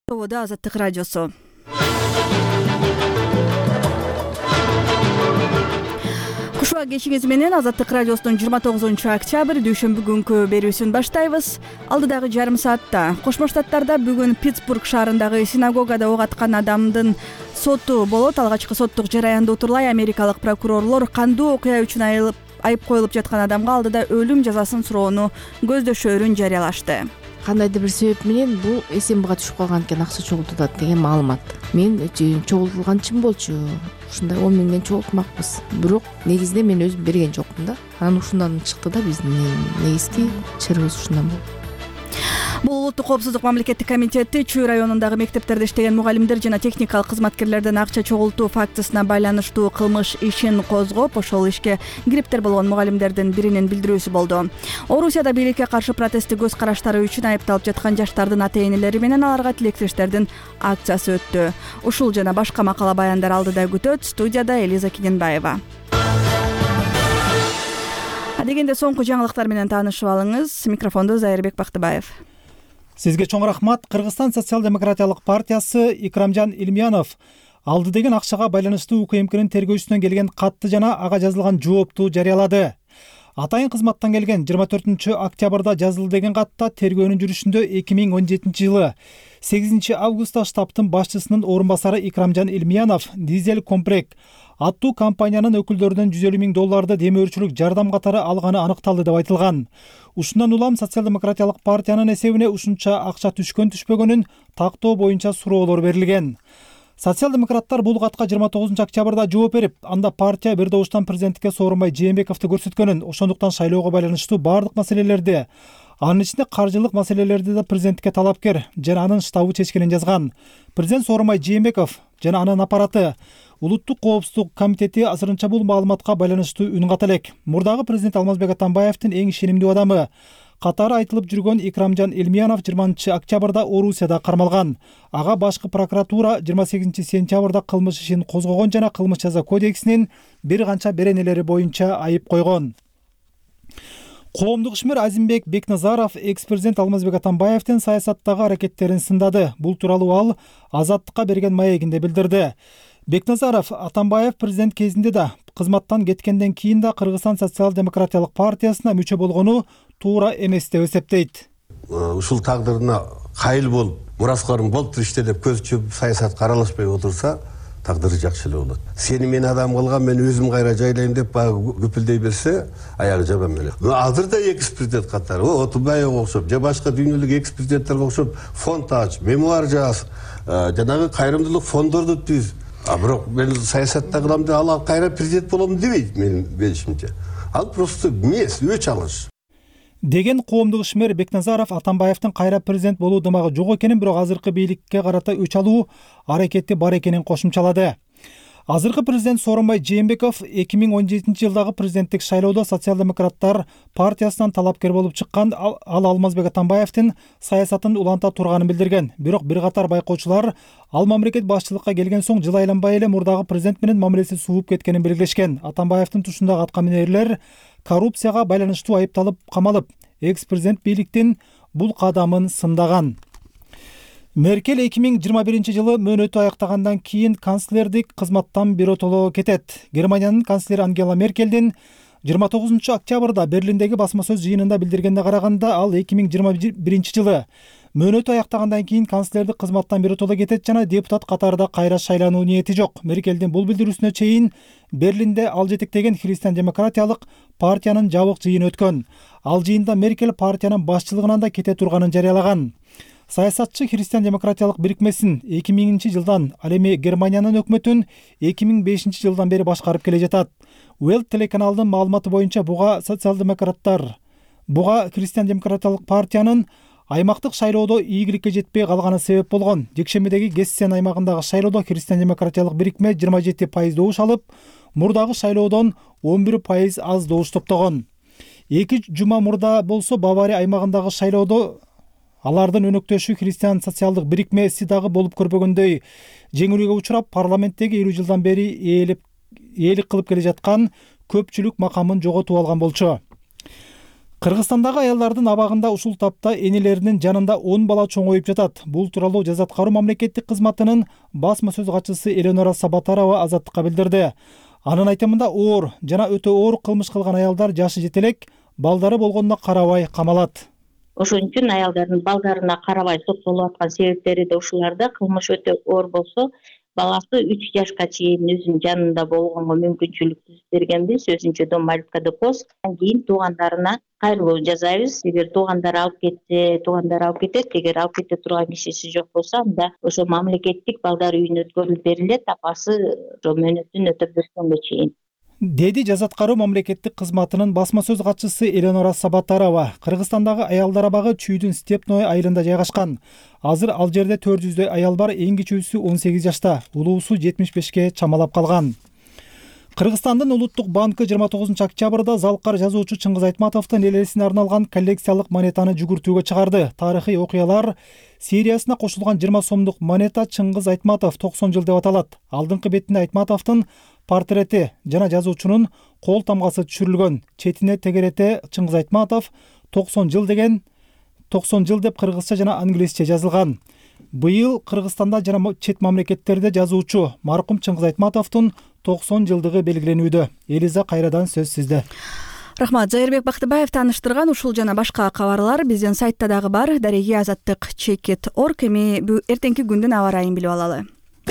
Тоодо Азаттык радиосу. Кушуа кечиңиз менен Азаттык радиосунун 29-октябрь дүйшөмбү күнкү берүүсүн баштайбыз. Алдыдагы жарым саатта Кошмо Штаттарда бүгүн Питтсбург шаарындагы синагогада ок аткан адамдын соту болот. Алгачкы соттук жараянды утурлай америкалык прокурорлор кандуу окуя үчүн айып коюлуп жаткан адамга алдыда өлүм жазасын суроону көздөшөөрүн жарыялашты. Кандайдыр бир себеп менен бул СМБга түшүп калган экен, акча чогултулат деген маалымат. Мен чогултулган чын болчу, ушундай 10 миңден чогултмакпыз. Бирок негизинде мен өзүм берген жокмун да. Анан ушундан чыкты да биздин негизги чырыбыз ушундан болду. Бул улуттук коопсуздук мамлекеттик комитети Чүй районундагы мектептерде иштеген мугалимдер жана техникалык кызматкерлерден акча чогултуу фактысына байланыштуу кылмыш ишин козгоп, ошол ишке кириптер болгон мугалимдердин биринин билдирүүсү болду. Орусияда бийликке каршы протесттик көз караштары үчүн айыпталып жаткан жаштардын ата-энелери менен аларга тилектештердин акциясы өттү. Ушул жана башка макала баяндар алдыда күтөт. Студияда Элиза Кененбаева. Дегенде соңку жаңылыктар менен таанышып алыңыз. Микрофондо Зайырбек Бактыбаев. Сизге чоң рахмат. Кыргызстан социал-демократиялык партиясы Икрамжан Илмиянов алды деген акчага байланыштуу УКМКнын тергөөчүсүнөн келген катты жана ага жазылган жоопту жарыялады. Атайын кызматтан келген 24-октябрда жазылды деген катта тергөөнүн жүрүшүндө 2017 жылы 8 августта штабтын башчысынын орун басары Икрамжан Илмиянов Дизель Комплект аттуу компаниянын өкүлдөрүнөн $150,000 демөөрчүлүк жардам катары алганы аныкталды деп айтылган. Ушундан улам социал-демократиялык партиянын эсебине ушунча акча түшкөн-түшпөгөнүн тактоо боюнча суроолор берилген. Социал-демократтар бул катка 29-октябрда жооп берип, анда партия бир добуштан президенттикке Сооронбай Жээнбековду көрсөткөнүн, ошондуктан шайлоого байланыштуу бардык маселелерди, анын ичинде каржылык маселелерди да президенттикке талапкер жана анын штабы чечкенин жазган. Президент Сооронбай Жээнбеков жана анын аппараты Улуттук коопсуздук комитети азырынча бул маалыматка байланыштуу үн ката элек. Мурдагы президент Алмазбек Атамбаевдин эң ишенимдүү адамы катары айтылып жүргөн Икрамжан Илмиянов 20-октябрда Орусияда кармалган. Ага башкы прокуратура 28-сентябрда кылмыш ишин козгогон жана кылмыш жаза кодексинин бир канча беренелери боюнча айып койгон. Коомдук ишмер Азимбек Бекназаров экс-президент Алмазбек Атамбаевдин саясаттагы аракеттерин сындады. Бул тууралуу ал Азаттыкка берген маегинде билдирди. Бекназаров Атамбаев президент кезинде да кызматтан кеткенден кийин да Кыргызстан социал-демократиялык партиясына мүчө болгону туура эмес деп эсептейт. Ушул тагдырына кайыл болуп, мураскорун болуп турушты деп көз чөп саясатка аралашпай отурса, тагдыры жакшы эле болот. Сени мен адам кылган, мен өзүм кайра жайлайм деп күпүлдөй берсе, аягы жаман эле. Азыр да экс-президент катары, Отунбаевга окшоп, же башка дүйнөлүк экс-президенттерге окшоп фонд ач, мемуар жаз, жанагы кайрымдуулук фондорду түз. Бирок мен саясатта кылам деп ал кайра президент болом дебейт менин билишимче. Ал просто эмес, өч алыш. Деген коомдук ишмер Бекназаров Атамбаевдин кайра президент болуу дымагы жок экенин, бирок азыркы бийликке карата өч алуу аракети бар экенин кошумчалады. Азыркы президент Сооронбай Жээнбеков 2017 жылдагы президенттик шайлоодо социал-демократтар партиясынан талапкер болуп чыккан, ал Алмазбек Атамбаевдин саясатын уланта турганын билдирген. Бирок бир катар байкоочулар ал мамлекет башчылыкка келген соң жыл айланбай эле мурдагы президент менен мамилеси сууп кеткенин белгилешкен. Атамбаевдин тушундагы аткаминерлер коррупцияга байланыштуу айыпталып камалып, экс-президент бийликтин бул кадамын сындаган. Меркель 2021 жылы мөөнөтү аяктагандан кийин канцлердик кызматтан биротоло кетет. Германиянын канцлери Ангела Меркельдин 29-октябрда Берлиндеги басма сөз жыйынында билдиргенде караганда, ал 2021 жылы мөөнөтү аяктагандан кийин канцлердик кызматтан биротоло кетет жана депутат катарында кайра шайлануу ниети жок. Меркельдин бул билдирүүсүнө чейин Берлинде ал жетектеген христиан-демократиялык партиянын жабык жыйыны өткөн. Ал жыйында Меркель партиянын башчылыгынан да кете турганын жарыялаган. Саясатчы христиан-демократиялык бирикмесин 2000 жылдан, ал эми Германиянын өкмөтүн 2005 жылдан бери башкарып келе жатат. Welt телеканалынын маалыматы боюнча буга христиан-демократиялык партиянын аймактык шайлоодо ийгиликке жетпей калганы себеп болгон. Жекшембидеги Гессен аймагындагы шайлоодо христиан-демократиялык бирикме 27% добуш алып, мурдагы шайлоодон 11% аз добуш топтогон. 2 жума мурда болсо Бавария аймагындагы шайлоодо алардын өнөктөшү христиан социалдык бирикмеси дагы болуп көрбөгөндөй жеңилүүгө учурап, парламенттеги 50 жылдан бери ээлик кылып келе жаткан көпчүлүк макамын жоготуп алган болчу. Кыргызстандагы аялдардын абагында ушул тапта энелеринин жанында 10 бала чоңоюп жатат. Бул тууралуу Жаза аткаруу мамлекеттик кызматынын басма сөз катчысы Эленора Сабатарова Азаттыкка билдирди. Анын айтымында оор жана өтө оор кылмыш кылган аялдар жашы жете элек, балдары болгонуна карабай камалат. Ошон үчүн аялдардын балдарына карабай соттолуп аткан себептери да ушуларда. Кылмыш өтө оор болсо, баласы 3 жашка чейин өзүнүн жанында болгонго мүмкүнчүлүк түзүп бергенбиз. Өзүнчө дом малютка депос. Андан кийин туугандарына кайрылуу жасайбыз. Эгер туугандары алып кетсе, туугандары алып кетет. Эгер алып кете турган кишиси жок болсо, анда ошо мамлекеттик балдар үйүнө өткөрүлүп берилет. Апасы ошо мөөнөтүн өтөп бергенге чейин. Деди Жаза аткаруу мамлекеттик кызматынын басма сөз катчысы Эленора Сабатарова. Кыргызстандагы аялдар абагы Чүйдүн Степной айылында жайгашкан. Азыр ал жерде 400дөй аял бар, эң кичүүсү 18 жашта, улуусу 75ке чамалап калган. Кыргызстандын Улуттук банкы 29 октябрда залкар жазуучу Чыңгыз Айтматовдун элесине арналган коллекциялык монетаны жүгүртүүгө чыгарды. Тарыхый окуялар сериясына кошулган 20 сомдук монета Чыңгыз Айтматов 90 жыл деп аталат. Алдыңкы бетинде Айтматовдун портрети жана жазуучунун кол тамгасы түшүрүлгөн. Четине тегерете Чыңгыз Айтматов 90 жыл деген 90 жыл деп кыргызча жана англисче жазылган. Быйыл Кыргызстанда жана чет мамлекеттерде жазуучу маркум Чыңгыз Айтматовдун 90 жылдыгы белгиленүүдө. Элиза, кайрадан сөз сизде. Рахмат. Зайырбек Бактыбаев тааныштырган ушул жана башка кабарлар биздин сайтта дагы бар. Дареги Азаттык @checkit.org. Эми эртеңки күндүн аба ырайын билип алалы.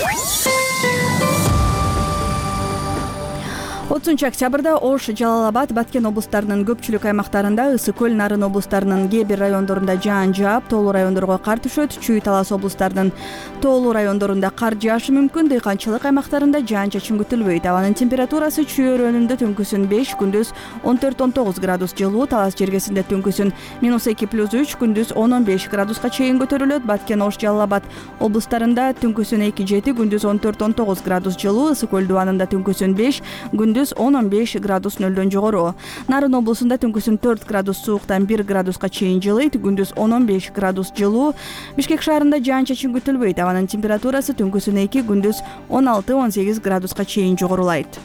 30 октябрда Ош, Жалал-Абад, Баткен облустарынын көпчүлүк аймактарында, Ысык көл, Нарын облустарынын кээ бир райондорунда жаан жаап, тоолуу райондорго кар түшөт. Чүй, Талас облустарынын тоолуу райондорунда кар жаашы мүмкүн. Дыйканчылык аймактарында жаан-чачын күтүлбөйт. Абанын температурасы Чүй өрөөнүндө түнкүсүн 5, күндүз 14-19 градус жылуу. Талас жергесинде түнкүсүн -2+3, күндүз 10-15 градуска чейин көтөрүлөт. Баткен, Ош, Жалал-Абад облустарында түнкүсүн 2-7, күндүз 14-19 градус жылуу. Ысык көл дубанында түнкүсүн 5, күндүз 10-15 градус нөлдөн жогору. Нарын облусунда түнкүсүн 4 градус сууктан 1 градуска чейин жылыйт, күндүз 10-15 градус жылуу. Бишкек шаарында жаан-чачын күтүлбөйт. Абанын температурасы түнкүсүн 2, күндүз 16-18 градуска чейин жогорулайт.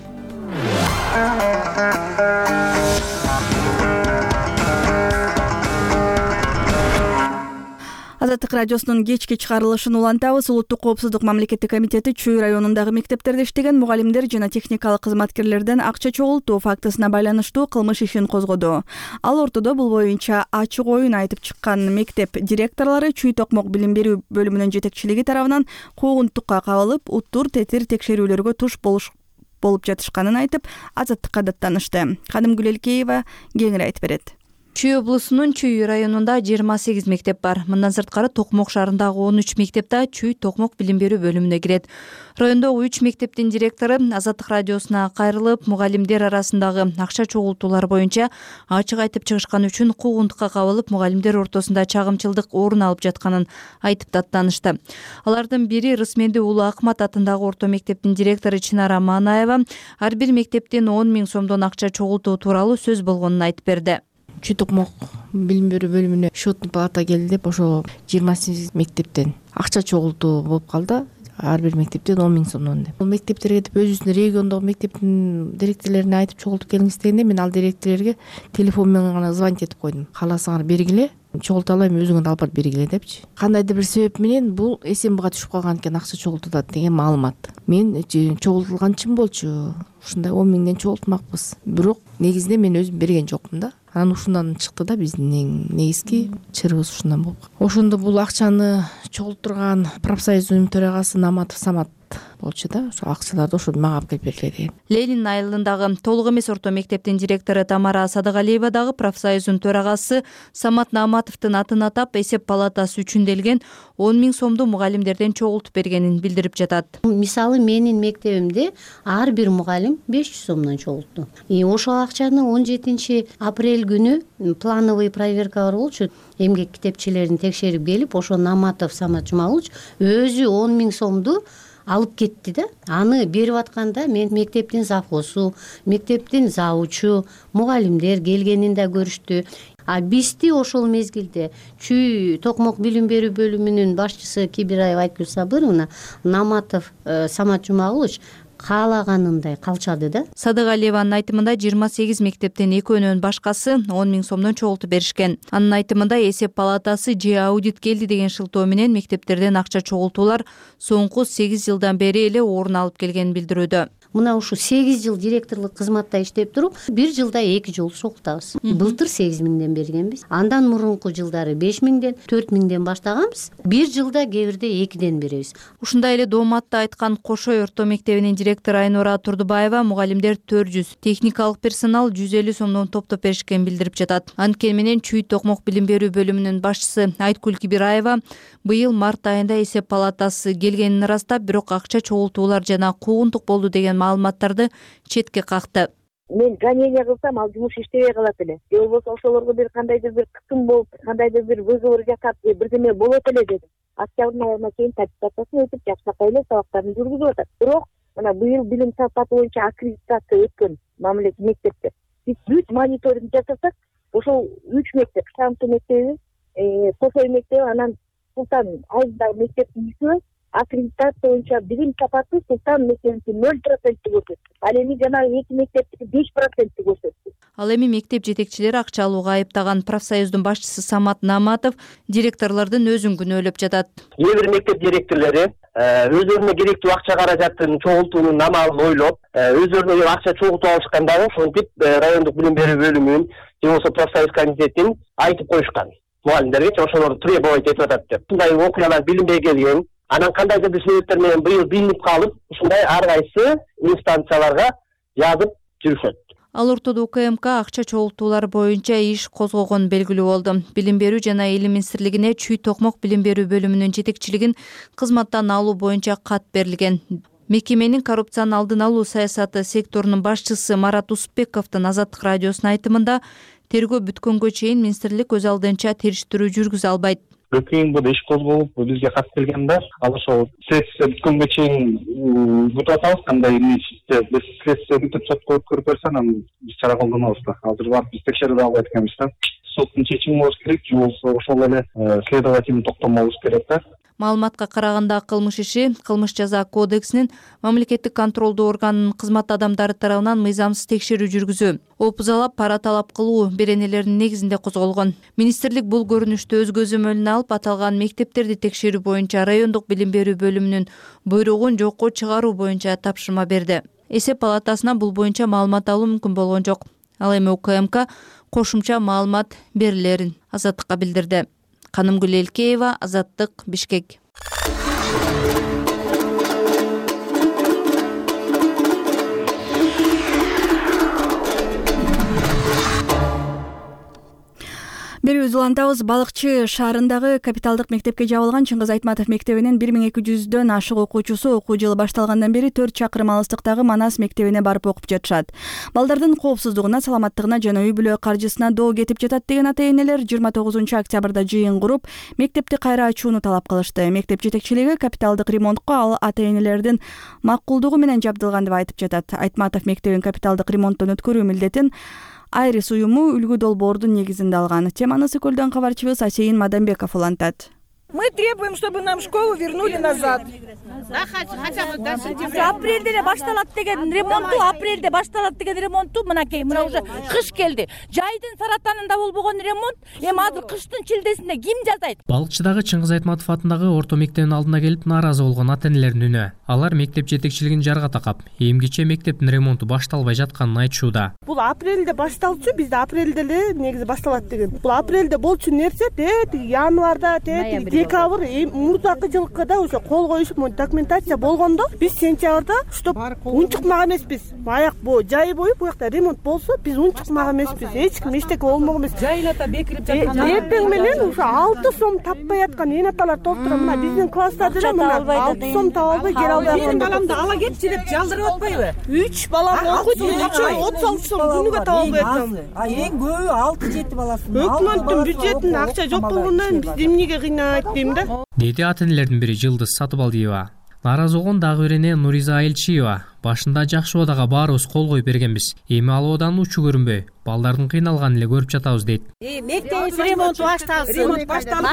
Азаттык радиосунун кечки чыгарылышын улантабыз. Улуттук коопсуздук мамлекеттик комитети Чүй районундагы мектептерде иштеген мугалимдер жана техникалык кызматкерлерден акча чогултуу фактысына байланыштуу кылмыш ишин козгоду. Ал ортодо бул боюнча ачык оюн айтып чыккан мектеп директорлору Чүй токмок билим берүү бөлүмүнүн жетекчилиги тарабынан куугунтукка кабылып, уттур тетир текшерүүлөргө туш болуп жатышканын айтып, Азаттыкка даттанышты. Кадым Гүлелкеева кеңири айтып берет. Чүй облусунун Чүй районунда 28 мектеп бар. Мындан сырткары Токмок шаарындагы 13 мектепте Чүй токмок билим берүү бөлүмүнө кирет. Райондогу 3 мектептин директору Азаттык радиосуна кайрылып, мугалимдер арасындагы акча чогултуулар боюнча ачык айтып чыгышканы үчүн куугунтукка кабылып, мугалимдер ортосунда чагымчылдык орун алып жатканын айтып даттанышты. Алардын бири Рысменди уулу Акмат атындагы орто мектептин директору Чынара Манаева ар бир мектептен 10 000 сомдон акча чогултуу тууралуу сөз болгонун айтып берди. Чүй токмок билим берүү бөлүмүнө счетный палата келди деп ошо 28 мектептен акча чогултуу болуп калды. Ар бир мектептен 10 000 сомдон деп. Бул мектептерге деп өзүбүздүн региондогу мектептин директорлоруна айтып чогултуп келиңиз дегенде мен ал директорлорго телефон менен гана звонить этип койдум. Кааласаңар бергиле, чогулта алайм, өзүңөр алып барып бергиле депчи. Кандайдыр бир себеп менен бул СМБга түшүп калган экен, акча чогултулат деген маалымат. Мен чогултулган чын болчу. Ушундай 10 000ден чогултмакпыз. Бирок негизинде мен өзүм берген жокмун да. Анан ушундан чыкты да биздин негизги чырыбыз ушундан болуп. Ошондо бул акчаны чогултурган профсоюздун төрагасы Наматов Самат болчу да. Ошо акчаларды ошо мага алып келип бергиле деген. Ленин айылындагы толук эмес орто мектептин директору Тамара Садыгалиева дагы профсоюздун төрагасы Самат Наматовдун атын атап, эсеп палатасы үчүн делген 10 000 сомду мугалимдерден чогултуп бергенин билдирип жатат. Мисалы менин мектебимде ар бир мугалим 500 сомдон чогултту. Ошол акчаны 17 апрель күнү плановый проверкалар болчу. Эмгек китепчилерин текшерип келип, ошо Наматов Самат Жумалович өзү 10 000 сомду алып кетти да. Аны берип атканда мен мектептин завхозу, мектептин завучу, мугалимдер келгенин да көрүштү. Бизди ошол мезгилде Чүй токмок билим берүү бөлүмүнүн башчысы Кибираева Айткүл Сабыровна Наматов Самат Жумалович каалаганындай калчады да. Садыгалиеванын айтымында 28 мектептен экөөнүн башкасы 10 000 сомдон чогултуп беришкен. Анын айтымында эсеп палатасы же аудит келди деген шылтоо менен мектептерден акча чогултуулар соңку 8 жылдан бери эле орун алып келгенин билдирүүдө. Мына ушу 8 жыл директорлук кызматта иштеп туруп, бир жылда 2 жолу чогултабыз. Былтыр 8 000ден бергенбиз. Андан мурунку жылдары 5 000ден, 4 000ден баштаганбыз. Бир жылда кээ бирде 2ден беребиз. Ушундай эле Дооматта айткан Кошой орто мектебинин директору Айнура Турдубаева мугалимдер 400, техникалык персонал 150 сомдон топтоп беришкенин билдирип жатат. Анткени менен Чүй токмок билим берүү бөлүмүнүн башчысы Айткүл Кибираева быйыл март айында эсеп палатасы келгенин ырастап, бирок акча чогултуулар жана куугунтук болду деген маалыматтарды четке какты. Мен гонение кылсам, ал жумуш иштебей калат эле. Же болбосо ошолорго бир кандайдыр бир кысым болуп, кандайдыр бир вызов жасап, бирдеме болот эле дедим. Октябрдын айына чейин аттестациясын өтүп, жакшынакай эле сабактарын жүргүзүп атат. Бирок мына быйыл билим сапаты боюнча аккредитация өткөн мамлекеттик мектептер. Биз бүт мониторинг жасасак, ошол 3 мектеп, Шамты мектеби, Кошой мектеби, анан Султан Айылдагы мектептин иши аккредитация боюнча билим сапаты Султан мектебиники 0% көрсөттү. Ал эми жанагы 2 мектептики 5% көрсөттү. Ал эми мектеп жетекчилери акча алууга айыптаган профсоюздун башчысы Самат Наматов директорлордун өзүн күнөөлөп жатат. Кээ бир мектеп директорлору өздөрүнө керектүү акча каражатын чогултуунун амалын ойлоп, өздөрүнө акча чогултуп алышкан дагы ошентип райондук билим берүү бөлүмүнүн же болбосо профсоюз комитетин айтып коюшкан. Мугалимдерге ошолорду требовать этип атат деп. Мындай окуялар билинбей келген. Анан кандайдыр бир себептер менен быйыл билинип калып, ушундай ар кайсы инстанцияларга жазып жүрүшөт. Ал ортодо УКМК акча чогултуулар боюнча иш козгогон белгилүү болду. Билим берүү жана Эл министрлигине Чүй токмок билим берүү бөлүмүнүн жетекчилигин кызматтан алуу боюнча кат берилген. Мекеменин коррупцияны алдын алуу саясаты секторунун башчысы Марат Усупбековдун Азаттык радиосуна айтымында тергөө бүткөнгө чейин министрлик өз алдынча териштирүү жүргүзө албайт. БКМБда иш козголуп, бизге кат келген бар. Ал ошол следствие бүткөнгө чейин күтүп атабыз, кандай биз следствие бүтүп сотко өткөрүп берсе, анан биз чара колдонобуз да. Азыр барып биз текшерип албайт экенбиз да. Соттун чечими болуш керек, же болбосо ошол эле следовательный токтомобуз керек да. Маалыматка караганда кылмыш иши Кылмыш жаза кодексинин мамлекеттик контролдуу органынын кызмат адамдары тарабынан мыйзамсыз текшерүү жүргүзүү, опузалап пара талап кылуу беренелеринин негизинде козголгон. Министрлик бул көрүнүштү өз көзөмөлүнө алып, аталган мектептерди текшерүү боюнча райондук билим берүү бөлүмүнүн буйругун жокко чыгаруу боюнча тапшырма берди. Эсеп палатасына бул боюнча маалымат алуу мүмкүн болгон жок. Ал эми УКМК кошумча маалымат берилерин Азаттыкка билдирди. Канымгүл Элкеева, Азаттык, Бишкек. Берүүбүздү улантабыз. Балыкчы шаарындагы капиталдык мектепке жабылган Чыңгыз Айтматов мектебинин 1200дөн ашык окуучусу окуу жылы башталгандан бери 4 чакырым алыстыктагы Манас мектебине барып окуп жатышат. Балдардын коопсуздугуна, саламаттыгына жана үй бүлө каржысына доо кетип жатат деген ата-энелер 29 октябрда жыйын куруп, мектепти кайра ачууну талап кылышты. Мектеп жетекчилиги капиталдык ремонтко ал ата-энелердин макулдугу менен жабдылган деп айтып жатат. Айтматов мектебин капиталдык ремонттон өткөрүү милдетин Айрис уюму үлгү долбоордун негизинде алган. Теманы Сокөлдөн кабарчыбыз Асейин Мадамбеков улантат. Мы требуем, чтобы нам школу вернули назад. Апрелде эле башталат деген ремонтту, апрелде башталат деген ремонтту мынакей, мына уже кыш келди. Жайдын саратанында болбогон ремонт, эми азыр кыштын чилдесинде ким жазайт? Балыкчыдагы Чыңгыз Айтматов атындагы орто мектебинин алдына келип нааразы болгон ата-энелердин үнү. Алар мектеп жетекчилигин жарга такап, эмгиче мектептин ремонту башталбай жатканын айтышууда. Бул апрелде башталчу, бизде апрелде эле негизи башталат деген. Бул апрелде болчу нерсе, январда, декабрь, мурдакы жылкыда уже кол коюшуп документация болгондо, биз сентябрда чтоб унчукмак эмеспиз. Баяк бу жай бою бу жакта ремонт болсо, биз унчукмак эмеспиз. Эч ким эчтеке болмок эмес. Жайната бекирип жаткан. Эртең менен уже 6 сом таппай аткан эн аталар толтура. Мына биздин класстарда да мына 6 сом таба албай келе албай. Менин баламды ала кетчи деп жалдырып атпайбы? 3 балам окуйт, 36 сом күнүгө таба албай атам. Эң көбү 6-7 баласы. Өкмөттүн бюджетинде акча жок болгондон биз эмнеге кыйнайт дейм да. Деди ата-энелердин бири Жылдыз Сатыбалдиева. Нааразы болгон дагы бир эне Нуриза Элчиева. Башында жакшы убадага баарыбыз кол коюп бергенбиз. Эми ал убаданын учу көрүнбөй, балдардын кыйналганын эле көрүп жатабыз дейт. Мектеп ремонту башталсын.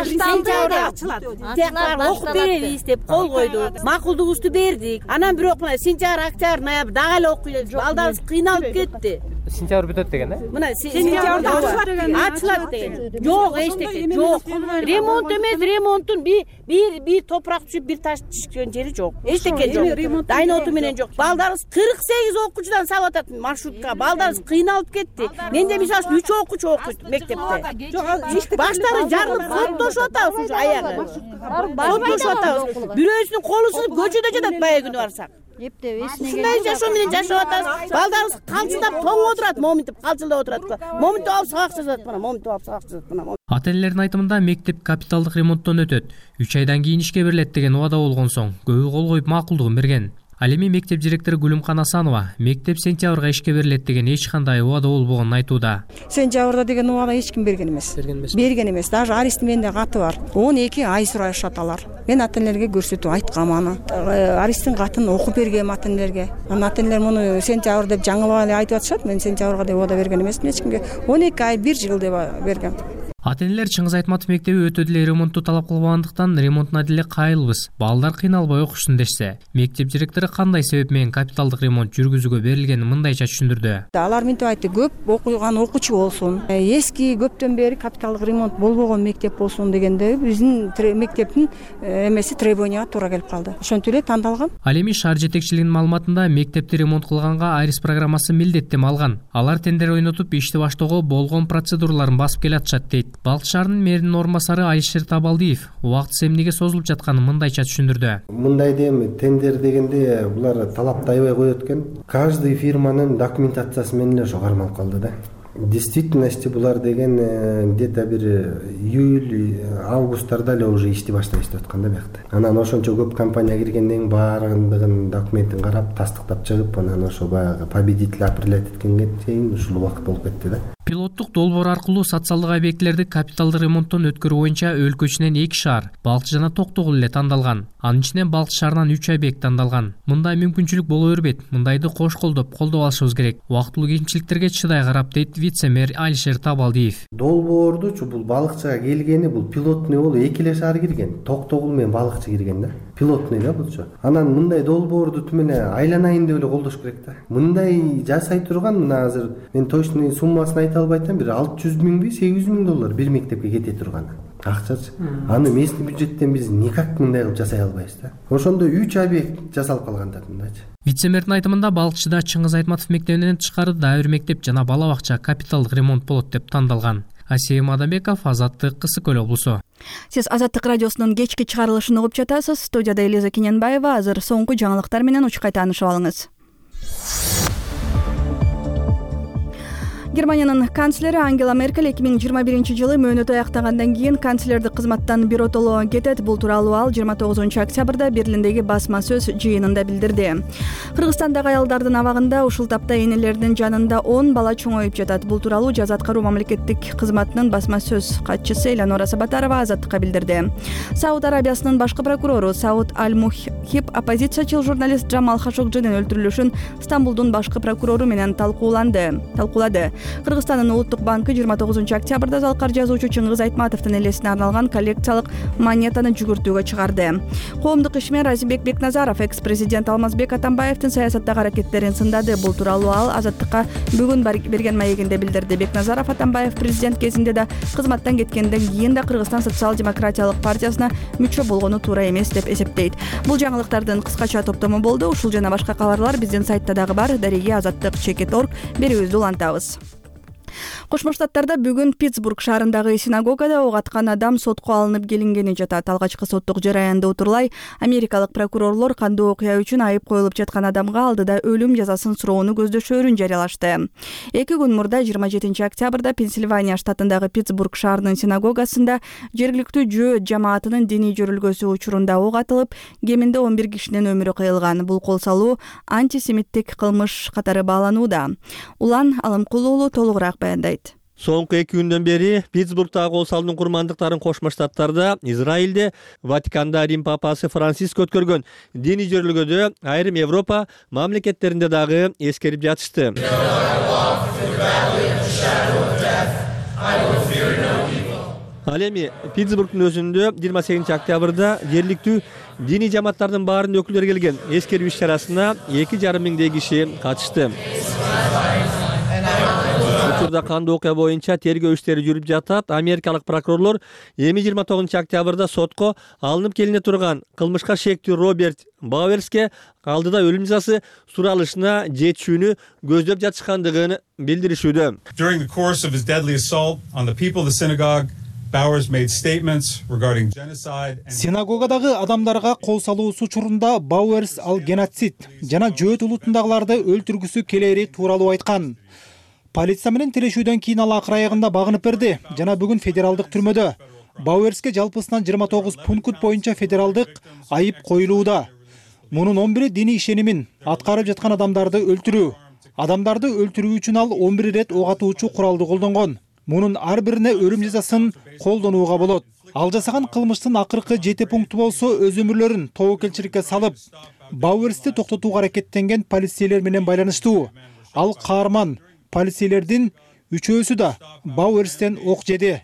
Башталды. Окуп беребиз деп кол койдук. Макулдугубузду бердик. Анан бирок мына сентябрь, октябрь, ноябрь дагы эле окуйт. Балдарыбыз кыйналып кетти. Сентябрь бүтөт деген, Мына сентябрда ачылат деген. Жок, эчтеке жок. Ремонт эмес, ремонттун бир топурак түшүп, бир таш түшкөн жери жок. Эчтеке жок. Дайноту менен жок. Балдарыбыз 48 окуучудан салып атат маршрутка. Балдарыбыз кыйналып кетти. Менде мисалы 3 окуучу окуйт мектепте. Баштары жарылып соттошуп атабыз ушу аягы. Соттошуп атабыз. Бирөөсүнүн колу сынып көчөдө жатат бая күнү барсак. Ушундай жашоо менен жашап атабыз. Балдарыбыз калчылдап тоң отурат, моминтип калчылдап отурат. Моминтип алып сабак жазат мына, моминтип алып сабак жазат мына. Ата-энелердин айтымында мектеп капиталдык ремонттон өтөт. 3 айдан кийин ишке берилет деген убада болгон соң көбү кол коюп макулдугун берген. Ал эми мектеп директору Гүлүмкан Асанова мектеп сентябрга ишке берилет деген эч кандай убада болбогонун айтууда. Сентябрда деген убада эч ким берген эмес. Берген эмес. Даже аристин менде каты бар. 12 ай сурашат алар. Мен ата-энелерге көрсөтүп айткам аны. Аристин катын окуп бергем ата-энелерге. Анан ата-энелер муну сентябрь деп жаңылап эле айтып атышат. Мен сентябрга деп убада берген эмесмин эч кимге. 12 ай 1 жыл деп бергем. Ата-энелер Чыңгыз Айтматов мектеби өтө деле ремонтту талап кылбагандыктан ремонтуна деле кайылбыз. Балдар кыйналбай окушсун дешсе, мектеп директору кандай себеп менен капиталдык ремонт жүргүзүүгө берилгенин мындайча түшүндүрдү. Алар мынтип айтты, көп окуган окуучу болсун. Эски көптөн бери капиталдык ремонт болбогон мектеп болсун дегенде биздин мектептин эмеси требованияга туура келип калды. Ошентип эле тандалган. Ал эми шаар жетекчилигинин маалыматында мектепти ремонт кылганга Айрис программасы милдеттеме алган. Алар тендер ойнотуп ишти баштоого болгон процедураларын басып келатышат дейт. Балык шаарынын мэринин орун басары Алишер Табалдиев убактысы эмнеге созулуп жатканын мындайча түшүндүрдү. Мындай эми тендер дегенде булар талапты аябай коет экен. Каждый фирманын документациясы менен эле ошо кармалып калды да. Действительности булар деген где-то бир июль, августтарда эле уже ишти баштап иштеп аткан да биякта. Анан ошончо көп компания киргенден баардыгын документин карап, тастыктап чыгып, анан ошо баягы победитель определять эткенге чейин ушул убакыт болуп кетти да. Пилоттук долбоор аркылуу социалдык объектилерди капиталдык ремонттон өткөрүү боюнча өлкө içинен 2 шаар, Балыкчы жана Токтогул эле тандалган. Анын ичинен Балыкчы шаарынан 3 объект тандалган. Мындай мүмкүнчүлүк боло бербейт. Мындайды кош колдоп алышыбыз керек. Убактылуу кемчиликтерге чыдай карап дейт вице-мэр Алишер Табалдиев. Долбоордучу бул Балыкчыга келгени бул пилотный болуп 2 эле шаар кирген. Токтогул менен Балыкчы кирген да. Пилотный да булчу. Анан мындай долбоорду түмүнө айланайын деп эле колдош керек да. Мындай жасай турган мына азыр мен точный суммасын айта албай атам, бир 600 миңби, 800 миң доллар бир мектепке кете турган. Акчачы. Аны местный бюджеттен биз никак мындай кылып жасай албайбыз да. Ошондо 3 объект жасалып калган да мындайчы. Вице-мэрдин айтымында Балыкчыда Чыңгыз Айтматов мектебинен тышкары дагы бир мектеп жана бала бакча капиталдык ремонт болот деп тандалган. Асия Мадамбеков, Азаттык, Ысык Көл облусу. Сиз Азаттык радиосунун кечки чыгарылышын угуп жатасыз. Студияда Элиза Кененбаева. Азыр соңку жаңылыктар менен учкай таанышып алыңыз. Германиянын канцлери Ангела Меркель 2021 мөөнөтү аяктагандан кийин канцлердик кызматтан биротоло кетет. Бул тууралуу ал 29 октябрда Берлиндеги басма сөз жыйынында билдирди. Кыргызстандагы аялдардын абагында ушул тапта энелердин жанында 10 бала чоңоюп жатат. Бул тууралуу Жаза аткаруу мамлекеттик кызматынын басма сөз катчысы Эланора Сабатарова Азаттыкка билдирди. Сауд Арабиясынын башкы прокурору Сауд Аль-Мухиб оппозициячыл журналист Джамал Хашогжинин өлтүрүлүшүн Стамбулдун башкы прокурору менен талкуулады. Кыргызстандын Улуттук банкы 29 октябрда залкар жазуучу Чыңгыз Айтматовдун элесине арналган коллекциялык монетаны жүгүртүүгө чыгарды. Коомдук ишмер Азимбек Бекназаров экс-президент Алмазбек Атамбаевдин саясаттагы аракеттерин сындады. Бул тууралуу ал Азаттыкка бүгүн берген маегинде билдирди. Бекназаров Атамбаев президент кезинде да кызматтан кеткенден кийин да Кыргызстан социал-демократиялык партиясына мүчө болгону туура эмес деп эсептейт. Бул жаңылыктардын кыскача топтому болду. Ушул жана башка кабарлар биздин сайтта дагы бар. Дареги Азаттык.org берүүбүздү улантабыз. Кошмо Штаттарда бүгүн Питтсбург шаарындагы синагогада ок аткан адам сотко алынып келингени жатат. Алгачкы соттук жараянда утурлай америкалык прокурорлор кандуу окуя үчүн айып коюлуп жаткан адамга алдыда өлүм жазасын суроону көздөшөөрүн жарыялашты. 2 күн мурда 27 октябрда Пенсильвания штатындагы Питтсбург шаарынын синагогасында жергиликтүү жөө жамаатынын диний жөрөлгөсү учурунда ок атылып, кеминде 11 кишинин өмүрү кыйылган. Бул кол салуу антисемиттик кылмыш катары бааланууда. Улан Алымкулуулу толугураак баяндайт. Соңку 2 күндөн бери Питтсбургтагы кол салуунун курмандыктарын Кошмо Штаттарда, Израилде, Ватиканда Рим папасы Франциск өткөргөн диний жөрөлгөдө айрым Европа мамлекеттеринде дагы эскерип жатышты. Ал эми Питтсбургдун өзүндө 28 октябрда жергиликтүү диний жамааттардын баарынын өкүлдөрү келген эскерүү иш-чарасына 2,5 миңдей киши катышты. Учурда кандуу окуя боюнча тергөө иштери жүрүп жатат. Америкалык прокурорлор эми 29 октябрда сотко алынып келине турган кылмышка шектүү Роберт Бауэрске алдыда өлүм жазасы суралышына жетишүүнү көздөп жатышкандыгын билдиришүүдө. During the course of his deadly assault on the people of the synagogue, Bowers made statements regarding genocide. Синагогадагы адамдарга кол салуусу учурунда Бауэрс ал геноцид жана жөөт улутундагыларды өлтүргүсү келери тууралуу айткан. Полиция менен тирешүүдөн кийин ал акыр аягында багынып берди жана бүгүн федералдык түрмөдө. Бауэрске жалпысынан 29 пункт боюнча федералдык айып коюлууда. Мунун 11 диний ишенимин аткарып жаткан адамдарды өлтүрүү. Адамдарды өлтүрүү үчүн ал 11 рет ок атуучу куралды колдонгон. Мунун ар бирине өлүм жазасын колдонууга болот. Ал жасаган кылмыштын акыркы 7 пункту болсо өз өмүрлөрүн тобокелчиликке салып, Бауэрсти токтотууга аракеттенген полицейлер менен байланыштуу. Ал каарман. Полицейлердин үчөөсү да Бауэрстен ок жеди.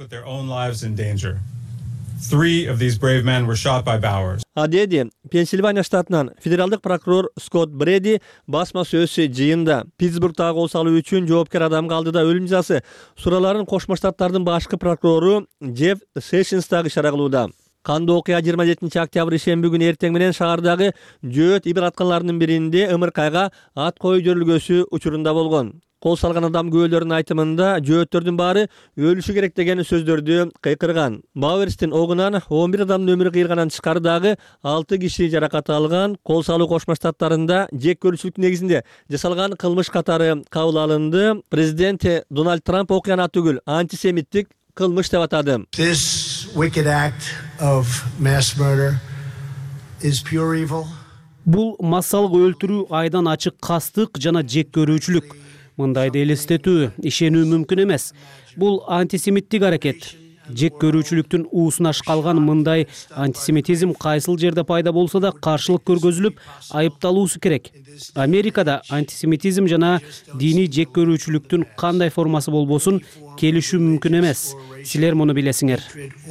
Деди Пенсильвания штатынан федералдык прокурор Скотт Бреди басма сөзү жыйында Питтсбургтагы кол салуу үчүн жоопкер адамга алдыда өлүм жазасы сураларын Кошмо Штаттардын башкы прокурору Джефф Сэшнс дагы ишара кылууда. Кандуу окуя 27 октябрь шемби күнү эртең менен шаардагы жөөт ибадатканаларынын биринде ымыркайга ат коюу жөрөлгөсү учурунда болгон. Кол салган адам күбөлөрдүн айтымында жөөттөрдүн баары өлүшү керек деген сөздөрдү кыйкырган. Бауэрстин огунан 11 адамдын өмүрү кыйылгандан тышкары дагы 6 киши жаракат алган. Кол салуу Кошмо Штаттарында жек көрүүчүлүк негизинде жасалган кылмыш катары кабыл алынды. Президент Дональд Трамп окуяны түгүл антисемиттик кылмыш деп атады. This wicked act of mass murder is pure evil. Бул массалык өлтүрүү айдан ачык кастык жана жек көрүүчүлүк. Мындайды элестетүү, ишенүү мүмкүн эмес. Бул антисемиттик аракет. Жек көрүүчүлүктүн уусуна калган мындай антисемитизм кайсыл жерде пайда болсо да каршылык көргөзүлүп, айыпталуусу керек. Америкада антисемитизм жана диний жек көрүүчүлүктүн кандай формасы болбосун келишүү мүмкүн эмес. Силер муну билесиңер.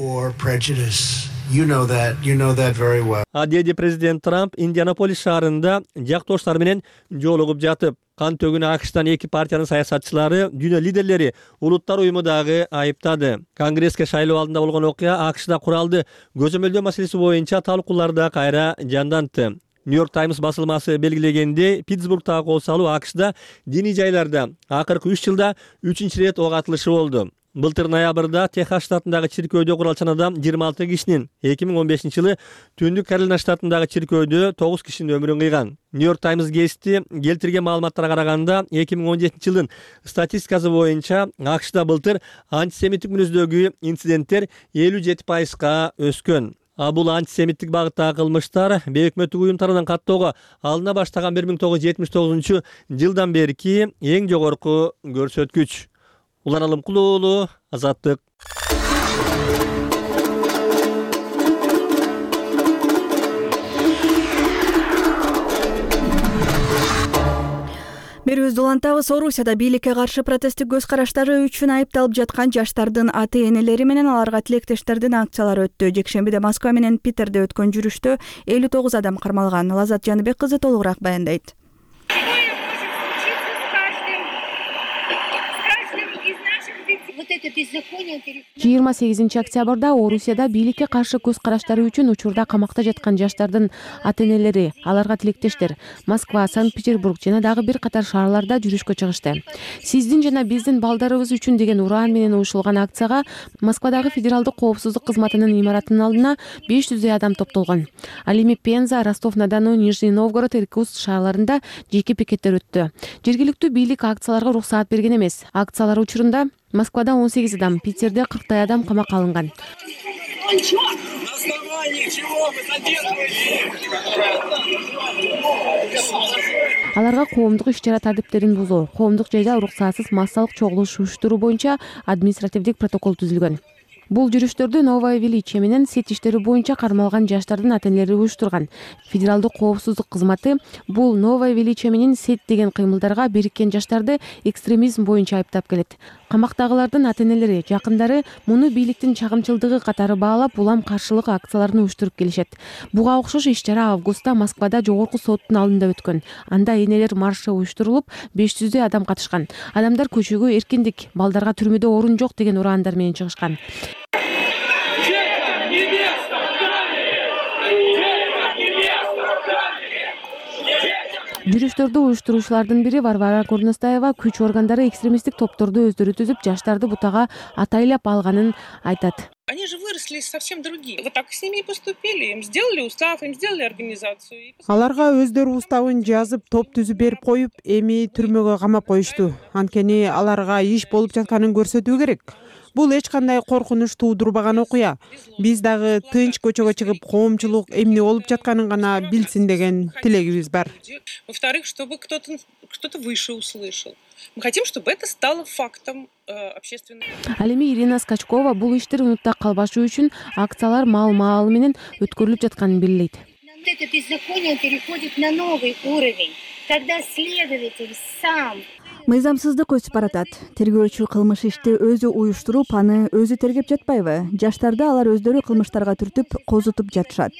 Деди президент Трамп Индианаполис шаарында жактоштор менен жолугуп жатып, кан төгүнү АКШтан 2 партиянын саясатчылары, дүйнө лидерлери, улуттар уюму дагы айыптады. Конгресске шайлоо алдында болгон окуя АКШда куралды көзөмөлдөө маселеси боюнча талкууларда кайра жанданды. Нью-Йорк Таймс басылмасы белгилегендей, Питтсбургтагы кол салуу АКШда диний жайларда акыркы 3 жылда 3-чү рет ок атылышы болду. Былтыр ноябрда Техас штатындагы чиркөөдө куралчанадан 26 кишинин, 2015 жылы Түндүк Каролина штатындагы чиркөөдө 9 кишинин өмүрүн кыйган. Нью-Йорк Таймс гезити келтирген маалыматтарга караганда 2017 жылдын статистикасы боюнча АКШда былтыр антисемиттик мүнөздөгү инциденттер 57%га өскөн. Бул антисемиттик багыттагы кылмыштар бейөкмөттүк уюм тарабынан каттоого алына баштаган 1979 жылдан берки эң жогорку көрсөткүч. Улан Алымкулуу уулу, Азаттык. Берүүбүздү улантабыз. Орусияда бийликке каршы протесттик көз караштары үчүн айыпталып жаткан жаштардын ата-энелери менен аларга тилектештердин акциялары өттү. Жекшембиде Москва менен Питерде өткөн жүрүштө 59 адам кармалган. Лазат Жаныбек кызы толугураак баяндайт. 28 октябрда Орусияда бийликке каршы көз караштары үчүн учурда камакта жаткан жаштардын ата-энелери, аларга тилектештер Москва, Санкт-Петербург жана дагы бир катар шаарларда жүрүшкө чыгышты. Сиздин жана биздин балдарыбыз үчүн деген ураан менен уюштурулган акцияга Москвадагы федералдык коопсуздук кызматынын имаратынын алдына 500 адам топтолгон. Ал эми Пенза, Ростов-на-Дону, Нижний Новгород, Иркутск шаарларында жеке пикеттер өттү. Жергиликтүү бийлик акцияларга уруксаат берген эмес. Акциялар учурунда Москвада 18 адам, Питерде 40 адам камакка алынган. Аларга коомдук иш-чара тартиптерин бузуу, коомдук жайда уруксатсыз массалык чогулуш уюштуруу боюнча административдик протокол түзүлгөн. Бул жүрүштөрдү Новое Величие менен сет иштери боюнча кармалган жаштардын ата-энелери уюштурган. Федералдык коопсуздук кызматы бул Новое Величие менен сет деген кыймылдарга бириккен жаштарды экстремизм боюнча айыптап келет. Камактагылардын ата-энелери, жакындары муну бийликтин чагымчылдыгы катары баалап, улам каршылык акцияларын уюштуруп келишет. Буга окшош иш-чара августта Москвада жогорку соттун алдында өткөн. Анда энелер маршы уюштурулуп, 500дөй адам катышкан. Адамдар көчөгө эркиндик, балдарга түрмөдө орун жок деген ураандар менен чыгышкан. Жүрүштөрдү уюштуруучулардын бири Варвара Горностаева күч органдары экстремисттик топторду өздөрү түзүп, жаштарды бутага атайлап алганын айтат. Они же выросли совсем другие. Вот так с ними и поступили. Им сделали устав, им сделали организацию. Аларга өздөрү уставын жазып, топ түзүп берип коюп, эми түрмөгө камап коюшту. Анткени аларга иш болуп жатканын көрсөтүү керек. Бул эч кандай коркунуч туудурбаган окуя. Биз дагы тынч көчөгө чыгып, коомчулук эмне болуп жатканын гана билсин деген тилегибиз бар. Во-вторых, чтобы кто-то выше услышал. Мы хотим, чтобы это стало фактом общественного. Ал эми Ирина Скачкова бул иштер унутта калбашы үчүн акциялар маал менен өткөрүлүп жатканын белгилейт. Это беззаконие переходит на новый уровень, когда следователь сам. Мыйзамсыздык өсүп баратат. Тергөөчү кылмыш ишти өзү уюштуруп, аны өзү тергеп жатпайбы? Жаштарды алар өздөрү кылмыштарга түртүп, козутуп жатышат.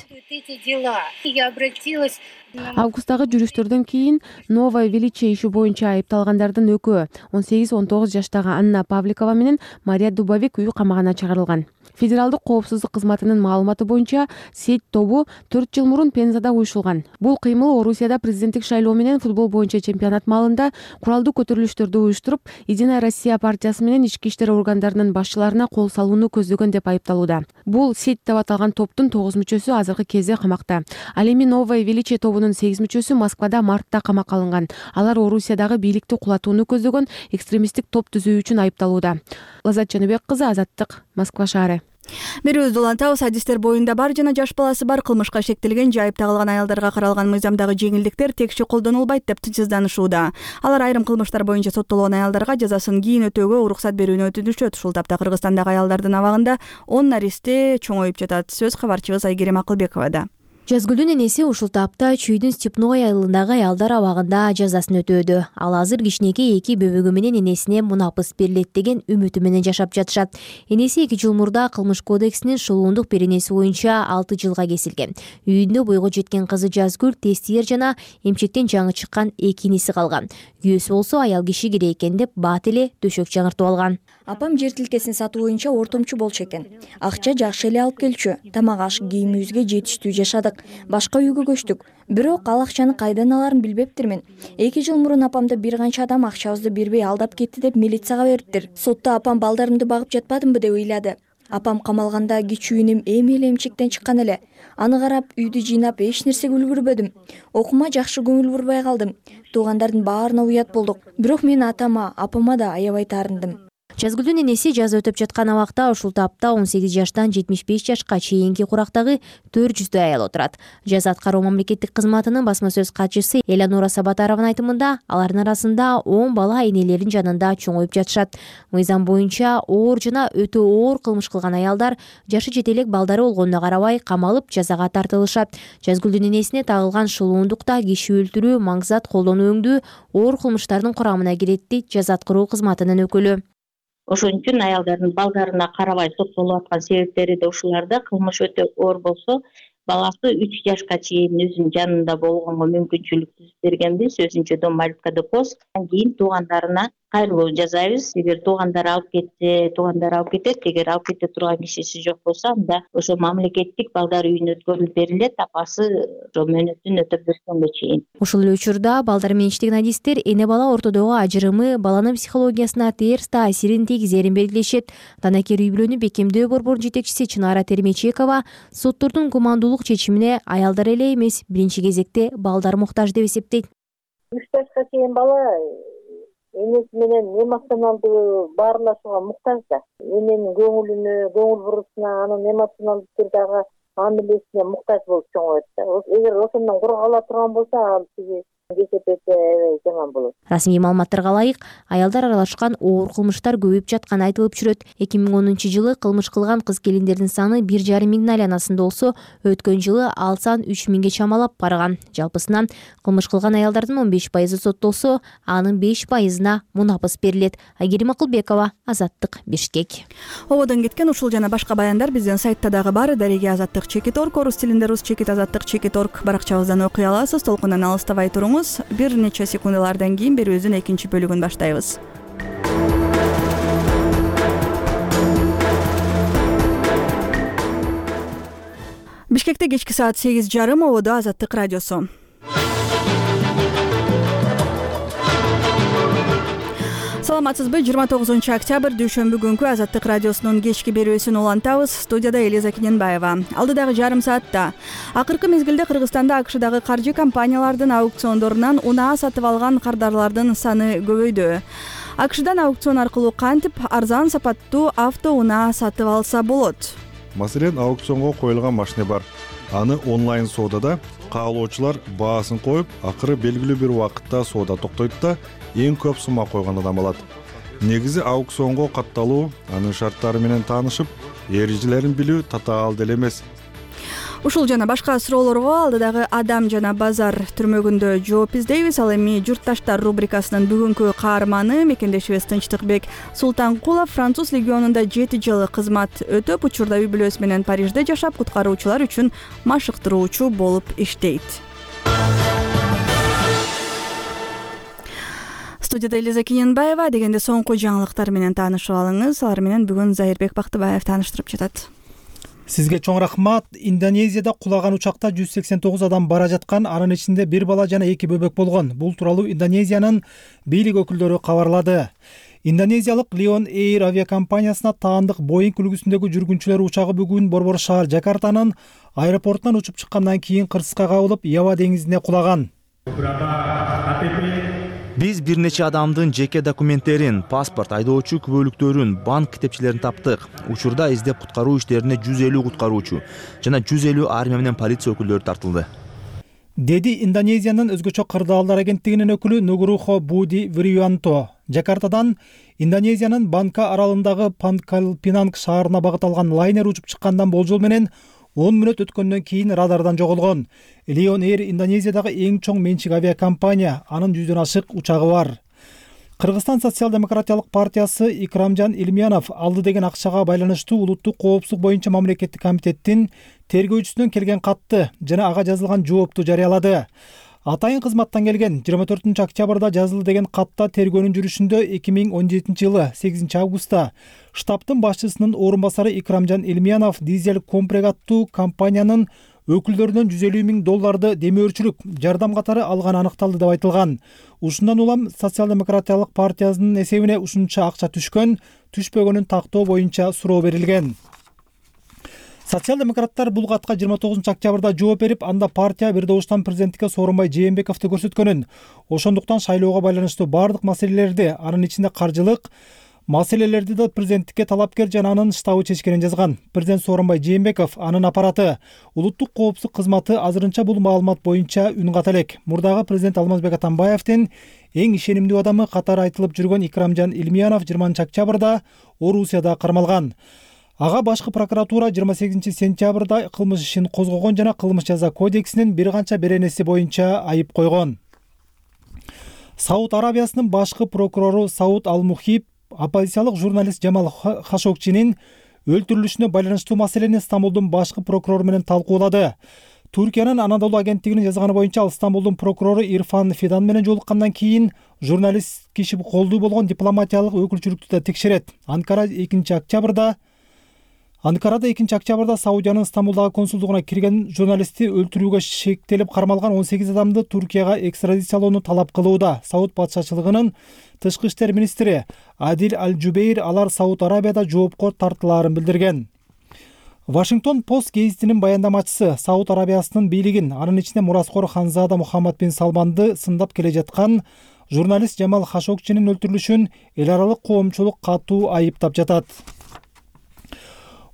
Августтагы жүрүштөрдөн кийин Новое Величие иши боюнча айыпталгандардын экөө 18-19 жаштагы Анна Павликова менен Мария Дубовик үй камагына чыгарылган. Федералдык коопсуздук кызматынын маалыматы боюнча сет тобу 4 жыл мурун Пензада уюшулган. Бул кыймыл Орусияда президенттик шайлоо менен футбол боюнча чемпионат маалында куралдуу көтөрүлүштөрдү уюштуруп, Единая Россия партиясы менен ички иштер органдарынын башчыларына кол салууну көздөгөн деп айыпталууда. Бул сет деп аталган топтун 9 мүчөсү азыркы кезде камакта. Ал эми Новое Величие тобунун 8 мүчөсү Москвада мартта камакка алынган. Алар Орусиядагы бийликти кулатууну көздөгөн экстремисттик топ түзүү үчүн айыпталууда. Лазат Жаныбек кызы, Азаттык, Москва шаары. Берүүбүздү улантабыз. Адистер боюнда бар жана жаш баласы бар кылмышка шектелген же айыпталган аялдарга каралган мыйзамдагы жеңилдиктер текши колдонулбайт деп тынчсызданышууда. Алар айрым кылмыштар боюнча соттолгон аялдарга жазасын кийин өтөөгө уруксат берүүнү өтүнүшөт. Ушул тапта Кыргызстандагы аялдардын абагында 10 наристе чоңоюп жатат. Сөз кабарчыбыз Айгерим Акылбековада. Жазгүлдүн энеси ушул тапта Чүйдүн Степной айылындагы аялдар абагында жазасын өтөөдү. Ал азыр кичинекей 2 бөбөгү менен энесине мунапыс берилет деген үмүтү менен жашап жатышат. Энеси 2 жыл мурда кылмыш кодексинин шулуундук беренеси боюнча 6 жылга кесилген. Үйүндө бойго жеткен кызы Жазгүл тестиер жана эмчектен жаңы чыккан 2 иниси калган. Күйөөсү болсо аял киши керек экен деп бат эле төшөк жаңыртып алган. Апам жер тилкесин сатуу боюнча ортомчу болчу экен. Акча жакшы эле алып келчү. Тамак аш кийимибизге жетиштүү жашадык. Башка үйгө көчтүк. Бирок ал акчаны кайдан аларын билбептирмин. 2 жыл мурун апамды бир канча адам акчабызды бербей алдап кетти деп милицияга бериптир. Сотто апам балдарымды багып жатпадымбы деп ыйлады. Апам камалганда кичүү иним эми эле эмчектен чыккан эле. Аны карап үйдү жыйнап эч нерсеге үлгүрбөдүм. Окуума жакшы көңүл бурбай калдым. Туугандардын баарына уят болдук. Бирок мен атама, апама да аябай таарындым. Жазгүлдүн энеси жаза өтөп жаткан абакта ушул тапта 18 жаштан 75 жашка чейинки курактагы 400 аял отурат. Жаза аткаруу мамлекеттик кызматынын басма сөз катчысы Эланура Сабатарованын айтымында, алардын арасында 10 бала энелеринин жанында чоңоюп жатышат. Мыйзам боюнча оор жана өтө оор кылмыш кылган аялдар жашы жете элек балдары болгонуна карабай камалып жазага тартылышат. Жазгүлдүн энесине тагылган шулуундукта киши өлтүрүү, маңзат колдонуу өңдүү оор кылмыштардын курамына кирет дейт жаза аткаруу кызматынын өкүлү. Ошон үчүн аялдардын балдарына карабай соттолуп аткан себептери да ушуларда. Кылмыш өтө оор болсо, баласы 3 жашка чейин өзүнүн жанында болгонго мүмкүнчүлүк түзүп бергенбиз. Өзүнчө дом Малютка Депос. Андан кийин туугандарына кайрылуу жасайбыз. Эгер туугандары алып кетсе, туугандары алып кетет. Эгер алып кете турган кишиси жок болсо, анда ошо мамлекеттик балдар үйүнө өткөрүлүп берилет. Апасы ошо мөөнөтүн өтөп бергенге чейин. Ушул эле учурда балдар менен иштеген адистер эне бала ортодогу ажырымы баланын психологиясына терс таасирин тийгизерин белгилешет. Танакер үй бүлөнү бекемдөө борборунун жетекчиси Чынара Термечекова соттордун гумандуулук чечимине аялдар эле эмес, биринчи кезекте балдар муктаж деп эсептейт. 3 жашка чейин бала энеси менен эмоционалдуу баарлашууга муктаж да. Эненин көңүл бурусуна, анын эмоционалдуу түрдөгү анын элесине муктаж болуп чоңоет да. Эгер ошондон курук ала турган болсо ал тиги кесепете жаман болот. Расмий маалыматтарга ылайык, аялдар аралашкан оор кылмыштар көбөйүп жатканы айтылып жүрөт. 2010-жылы кылмыш кылган кыз-келиндердин саны 1,5 миңдин айланасында болсо, өткөн жылы ал сан 3 миңге чамалап барган. Жалпысынан кылмыш кылган аялдардын 15% соттолсо, анын 5%на мунапыс берилет. Айгерим Акылбекова, Азаттык, Бишкек. Ободон кеткен ушул жана башка баяндар биздин сайтта дагы бар. Дареге Азаттык.org, орус тилинде rus.azаттык.org баракчабыздан окуй аласыз. Толкундан алыстабай туруңуз. Бир нече секундалардан кийин берүүбүздүн экинчи бөлүгүн баштайбыз. Бишкекте кечки саат 8:30, ободо Азаттык радиосу. Саламатсызбы? 29 октябрь дүйшөмбү күнкү Азаттык радиосунун кечки берүүсүн улантабыз. Студияда Элиза Киненбаева. Алдыдагы жарым саатта акыркы мезгилде Кыргызстанда АКШдагы каржы компаниялардын аукциондорунан унаа сатып алган кардарлардын саны көбөйдү. АКШдан аукцион аркылуу кантип арзан сапаттуу автоунаа сатып алса болот? Маселен, аукционго коюлган машина бар. Аны онлайн соодада каалоочулар баасын коюп, акыры белгилүү бир убакытта соода токтойт да, эң көп сумма койгон адам алат. Негизи аукционго катталуу, анын шарттары менен таанышып, эрежелерин билүү татаал деле эмес. Ушул жана башка суроолорго алдыдагы адам жана базар түрмөгүндө жооп издейбиз. Ал эми журтташтар рубрикасынын бүгүнкү каарманы мекендешибиз Тынчтыкбек Султанкулов француз легионунда 7 жыл кызмат өтөп, учурда үй бүлөсү менен Парижде жашап, куткаруучулар үчүн машыктыруучу болуп иштейт. Студияда Элиза Киненбаева. Дегенде соңку жаңылыктар менен таанышып алыңыз. Алар менен бүгүн Зайырбек Бактыбаев тааныштырып жатат. Сизге чоң рахмат. Индонезияда кулаган учакта 189 адам бара жаткан, анын ичинде бир бала жана 2 бөбөк болгон. Бул тууралуу Индонезиянын бийлик өкүлдөрү кабарлады. Индонезиялык Lion Air авиакомпаниясына таандык Boeing үлгүсүндөгү жүргүнчүлөр учагы бүгүн борбор шаар Жакартанын аэропортунан учуп чыккандан кийин кырсыкка кабылып, Ява деңизине кулаган. Биз бир нече адамдын жеке документтерин, паспорт, айдоочу күбөлүктөрүн, банк китепчелерин таптык. Учурда издеп куткаруу иштерине 150 куткаруучу жана 150 армия менен полиция өкүлдөрү тартылды. Деди Индонезиянын өзгөчө кырдаалдар агенттигинин өкүлү Нугурухо Буди Вириянто. Жакартадан Индонезиянын Банка аралындагы Панкалпинанг шаарына багыт алган лайнер учуп чыккандан болжол менен 10 мүнөт өткөндөн кийин радардан жоголгон. Lion Air Индонезиядагы эң чоң менчик авиакомпания, анын 100дөн ашык учагы бар. Кыргызстан социал-демократиялык партиясы Икрамжан Илмиянов алды деген акчага байланыштуу улуттук коопсуздук боюнча мамлекеттик комитеттин тергөөчүсүнөн келген катты жана ага жазылган жоопту жарыялады. Атайын кызматтан келген 24 октябрда жазылды деген катта тергөөнүн жүрүшүндө 2017 жылы 8 августта штабтын башчысынын орун басары Икрамжан Илмиянов дизель компрег аттуу компаниянын өкүлдөрүнөн $150,000 демөөрчүлүк жардам катары алганы аныкталды деп айтылган. Ушундан улам социал-демократиялык партиясынын эсебине ушунча акча түшкөн, түшпөгөнүн тактоо боюнча суроо берилген. Социал-демократтар бул катка 29 октябрда жооп берип, анда партия бир добуштан президенттикке Сооронбай Жээнбековду көрсөткөнүн, ошондуктан шайлоого байланыштуу бардык маселелерди, анын ичинде каржылык маселелерди да президенттикке талапкер жана анын штабы чечкенин жазган. Президент Сооронбай Жээнбеков, анын аппараты, улуттук коопсуздук кызматы азырынча бул маалымат боюнча үн ката элек. Мурдагы президент Алмазбек Атамбаевдин эң ишенимдүү адамы катары айтылып жүргөн Икрамжан Илмиянов 20 октябрда Орусияда кармалган. Ага башкы прокуратура 28 сентябрда кылмыш ишин козгогон жана кылмыш жаза кодексинин бир канча беренеси боюнча айып койгон. Сауд Арабиясынын башкы прокурору Сауд Ал-Мухиб оппозициялык журналист Жамал Хашогчинин өлтүрүлүшүнө байланыштуу маселени Стамбулдун башкы прокурору менен талкуулады. Туркиянын Анадолу агенттигинин жазганы боюнча ал Стамбулдун прокурору Ирфан Фидан менен жолуккандан кийин журналист киши колдуу болгон дипломатиялык өкүлчүлүктү да текшерет. Анкарада 2 октябрда Саудиянын Стамбулдагы консулдугуна кирген журналистти өлтүрүүгө шектелип кармалган 18 адамды Туркияга экстрадициялоону талап кылууда. Сауд патшачылыгынын тышкы иштер министри Адил Аль-Жубейр алар Сауд Арабияда жоопко тартылаарын билдирген. Вашингтон Пост гезитинин баяндамачысы Сауд Арабиясынын бийлигин, анын ичинде мураскор Ханзада Мухаммад бин Салманды сындап келе жаткан журналист Жамал Хашогчинин өлтүрүлүшүн эл аралык коомчулук катуу айыптап жатат.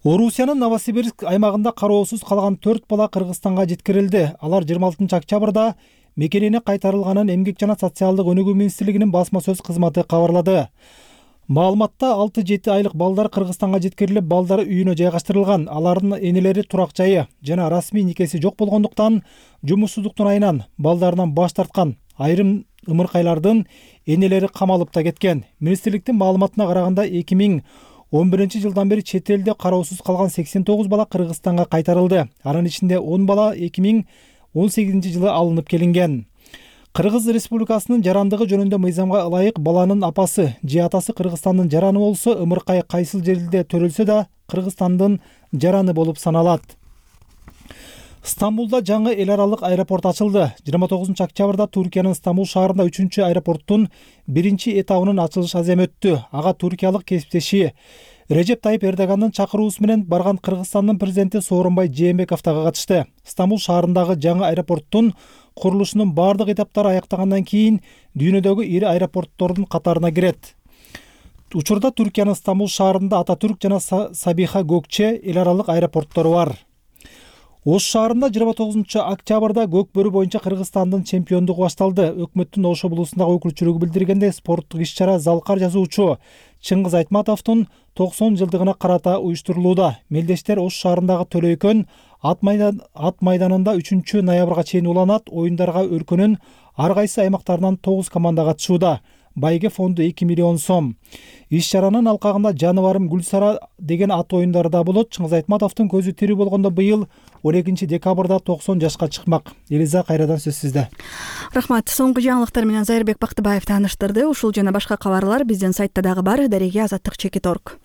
Орусиянын Новосибирск аймагында кароосуз калган 4 бала Кыргызстанга жеткирилди. Алар 26 октябрда мекенине кайтарылганын Эмгек жана социалдык өнүгүү министрлигинин басма сөз кызматы кабарлады. Маалыматта 6-7 айлык балдар Кыргызстанга жеткирилип, балдары үйүнө жайгаштырылган. Алардын энелери турак жайы жана расмий никеси жок болгондуктан жумушсуздуктун айынан балдарынан баш тарткан. Айрым ымыркайлардын энелери камалып да кеткен. Министрликтин маалыматына караганда 2011 жылдан бери чет элде кароосуз калган 89 бала Кыргызстанга кайтарылды. Анын ичинде 10 бала 2018 жылы алынып келинген. Кыргыз Республикасынын жарандыгы жөнүндө мыйзамга ылайык баланын апасы же атасы Кыргызстандын жараны болсо, ымыркай кайсыл жерде төрөлсө да Кыргызстандын жараны болуп саналат. Стамбулда жаңы эл аралык аэропорт ачылды. 29 октябрда Туркиянын Стамбул шаарында 3-чү аэропорттун 1-чи этабынын ачылыш аземы өттү. Ага туркиялык кесиптеши Режеп Тайып Эрдогандын чакыруусу менен барган Кыргызстандын президенти Сооронбай Жээнбеков дагы катышты. Стамбул шаарындагы жаңы аэропорттун курулушунун бардык этаптары аяктагандан кийин дүйнөдөгү ири аэропорттордун катарына кирет. Учурда Туркиянын Стамбул шаарында Ататүрк жана Сабиха Gökçe эл аралык аэропорттору бар. Ош шаарында 29 октябрда көк бөрү боюнча Кыргызстандын чемпиондугу башталды. Өкмөттүн Ош облусундагы өкүлчүлүгү билдиргенде, спорттук иш-чара Залкар жазуучу Чыңгыз Айтматовдун 90 жылдыгына карата уюштурулууда. Мелдештер Ош шаарындагы Төлөйкөн ат майданында 3 ноябрга чейин уланат. Оюндарга өлкөнүн ар кайсы аймактарынан 9 команда катышууда. Байге фонду 2 миллион сом. Иш-чаранын алкагында жаныбарым Гүлсара деген ат оюндары да болот. Чыңгыз Айтматовдун көзү тирүү болгондо быйыл 12 декабрда 90 жашка чыкмак. Элиза, кайрадан сөз сизде. Рахмат. Соңку жаңылыктар менен Зайырбек Бактыбаев тааныштырды. Ушул жана башка кабарлар биздин сайтта дагы бар. Дареге azаттык.org.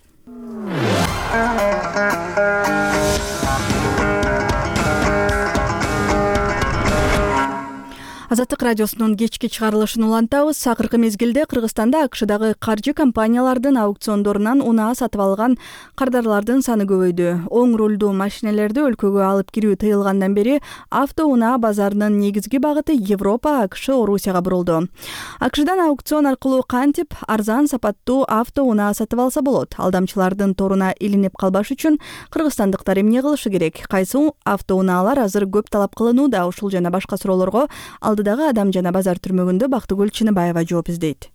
Азаттык радиосунун кечки чыгарылышын улантабыз. Акыркы мезгилде Кыргызстанда АКШдагы каржы компаниялардын аукциондорунан унаа сатып алган кардарлардын саны көбөйдү. Оң рулдуу машинелерди өлкөгө алып кирүү тыйылгандан бери автоунаа базарынын негизги багыты Европа, АКШ, Орусияга бурулду. АКШдан аукцион аркылуу кантип арзан сапаттуу автоунаа сатып алса болот? Алдамчылардын торуна илинип калбаш үчүн кыргызстандыктар эмне кылышы керек? Кайсы автоунаалар азыр көп талап кылынууда? Ушул жана башка суроолорго Алдыдагы адам жана базар түрмөгүндө Бактыгүл Чыныбаева жооп издейт.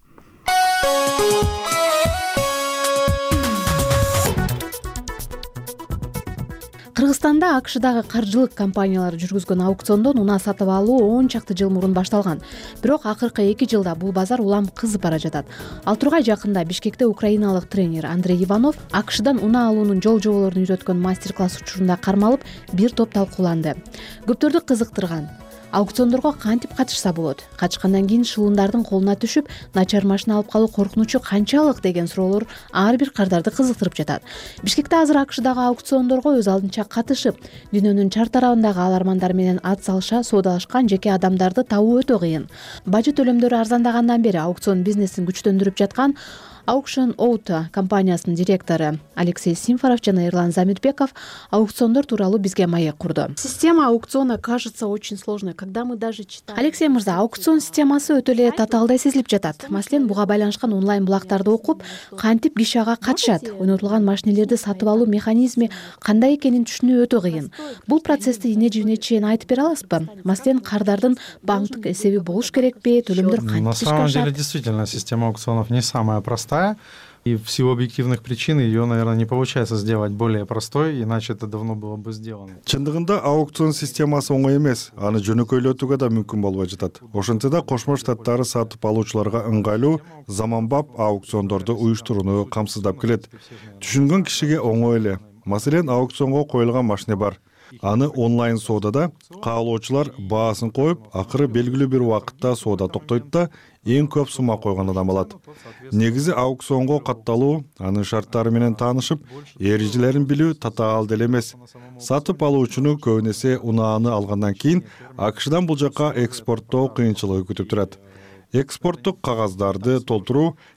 Кыргызстанда АКШдагы каржылык компаниялар жүргүзгөн аукциондон унаа сатып алуу 10 чакты жыл мурун башталган. Бирок акыркы 2 жылда бул базар улам кызып бара жатат. Ал тургай жакында Бишкекте украиналык тренер Андрей Иванов АКШдан унаа алуунун жол-жоболорун үйрөткөн мастер-класс учурунда кармалып, бир топ талкууланды. Көптөрдү кызыктырган аукциондорго кантип катышса болот? Катышкандан кийин шылундардын колуна түшүп, начар машина алып калуу коркунучу канчалык деген суроолор ар бир кардарды кызыктырып жатат. Бишкекте азыр АКШдагы аукциондорго өз алдынча катышып, дүйнөнүн чар тарабындагы алармандар менен ат салыша соодалашкан жеке адамдарды табуу өтө кыйын. Бажы төлөмдөрү арзандагандан бери аукцион бизнесин күчтөндүрүп жаткан Auction Auto компаниясынын директору Алексей Симфоров жана Эрлан Замирбеков аукциондор тууралуу бизге маек курду. Система аукциона кажется очень сложной, когда мы даже читаем. Алексей мырза, аукцион системасы өтө эле татаалдай сезилип жатат. Маселен, буга байланышкан онлайн булактарды окуп, кантип киши ага катышат, ойнотулган машинелерди сатып алуу механизми кандай экенин түшүнүү өтө кыйын. Бул процессти ине-жибине чейин айтып бере аласызбы? Маселен, кардардын банктык эсеби болуш керекпи, төлөмдөр кантип ишке ашат? На самом деле, действительно, система аукционов не самая простая. И в силу объективных причин ее, наверное, не получается сделать более простой, иначе это давно было бы сделано. Чындыгында аукцион системасы оңой эмес. Аны жөнөкөйлөтүүгө да мүмкүн болбой жатат. Ошентсе да Кошмо Штаттары сатып алуучуларга ыңгайлуу, заманбап аукциондорду уюштурууну камсыздап келет. Түшүнгөн кишиге оңой эле. Маселен, аукционго коюлган машина бар. Аны онлайн соодада каалоочулар баасын коюп, акыры белгилүү бир убакытта соода токтойт да, эң көп сумма койгон адам алат. Негизи аукционго катталуу, анын шарттары менен таанышып, эрежелерин билүү татаал деле эмес. Сатып алуучуну көбүн эсе унааны алгандан кийин АКШдан бул жака экспорттоо кыйынчылыгы күтүп турат. Экспорттук кагаздарды толтуруу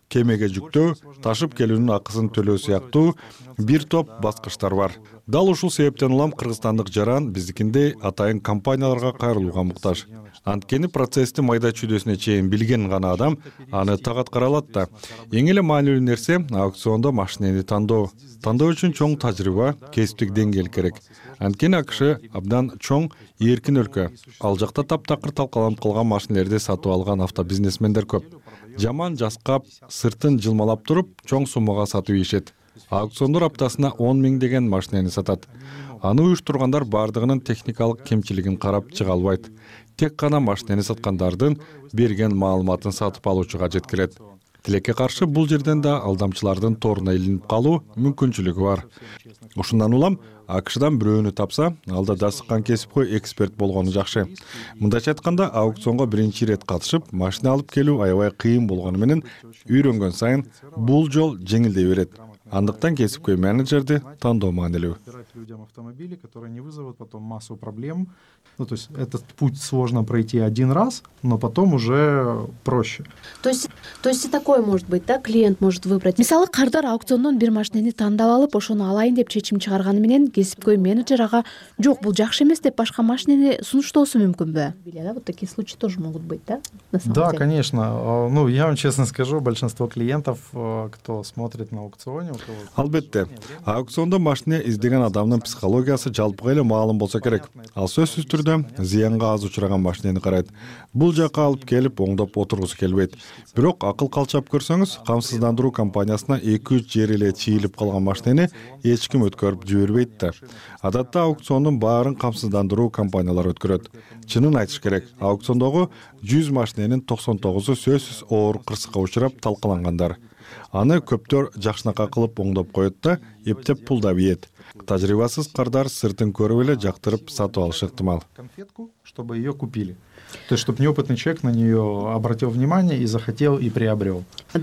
кемеге жүктөө, ташып келүүнүн акысын төлөө сыяктуу бир топ баскычтар бар. Дал ушул себептен улам кыргызстандык жаран биздикиндей атайын компанияларга кайрылууга муктаж. Анткени процессти майда чүйдөсүнө чейин билген гана адам аны так аткара алат да. Эң эле маанилүү нерсе аукциондо машинени тандоо. Тандоо үчүн чоң тажрыйба, кесиптик деңгээл керек. Анткени АКШ абдан чоң, эркин өлкө. Ал жакта таптакыр талкаланып калган машинелерди сатып алган автобизнесмендер көп. Жаман жаскап, сыртын жылмалап туруп, чоң суммага сатып ийишет. Аукциондор аптасына 10 000 деген машинени сатат. Аны уюштургандар бардыгынын техникалык кемчилигин карап чыга албайт. Тек гана машинени саткандардын берген маалыматын сатып алуучуга жеткирет. Тилекке каршы бул жерден да алдамчылардын торуна илинип калуу мүмкүнчүлүгү бар. Ушундан улам АКШдан бирөөнү тапса, алда дасыккан кесипкөй эксперт болгону жакшы. Мындайча айтканда, аукционго биринчи ирет катышып, машина алып келүү аябай кыйын болгону менен үйрөнгөн сайын бул жол жеңилдей берет. Андыктан кесипкөй менеджерди тандоо маанилүү. Людям автомобили, которые не вызовут потом массу проблем. То есть этот путь сложно пройти один раз, но потом уже проще. То есть и такое может быть, да, клиент может выбрать. Мисалы, кардар аукциондон бир машинени тандап алып, ошону алайын деп чечим чыгарганы менен кесипкөй менеджер ага жок, бул жакшы эмес деп башка машинени сунуштоосу мүмкүнбү? Да, вот такие случаи тоже могут быть, да? Да, конечно. Ну, я вам честно скажу, большинство клиентов, кто смотрит на аукционе, Албетте, аукциондо машина издеген адамдын психологиясы жалпыга эле маалым болсо керек. Ал сөзсүз түрдө зыянга аз учураган машинени карайт. Бул жака алып келип оңдоп отургусу келбейт. Бирок акыл калчап көрсөңүз, камсыздандыруу компаниясына 2-3 жери эле чийилип калган машинени эч ким өткөрүп жибербейт да. Адатта аукциондун баарын камсыздандыруу компаниялары өткөрөт. Чынын айтыш керек, аукциондогу 100 машиненин 99-у сөзсүз оор кырсыкка учурап талкалангандар. Аны көптөр жакшынака кылып оңдоп коет да, эптеп пулдап ийет. Тажрыйбасыз кардар сыртын көрүп эле жактырып сатып алышы ыктымал. Конфетку, чтобы ее купили. То есть, чтобы неопытный человек на нее обратил внимание и захотел и приобрел.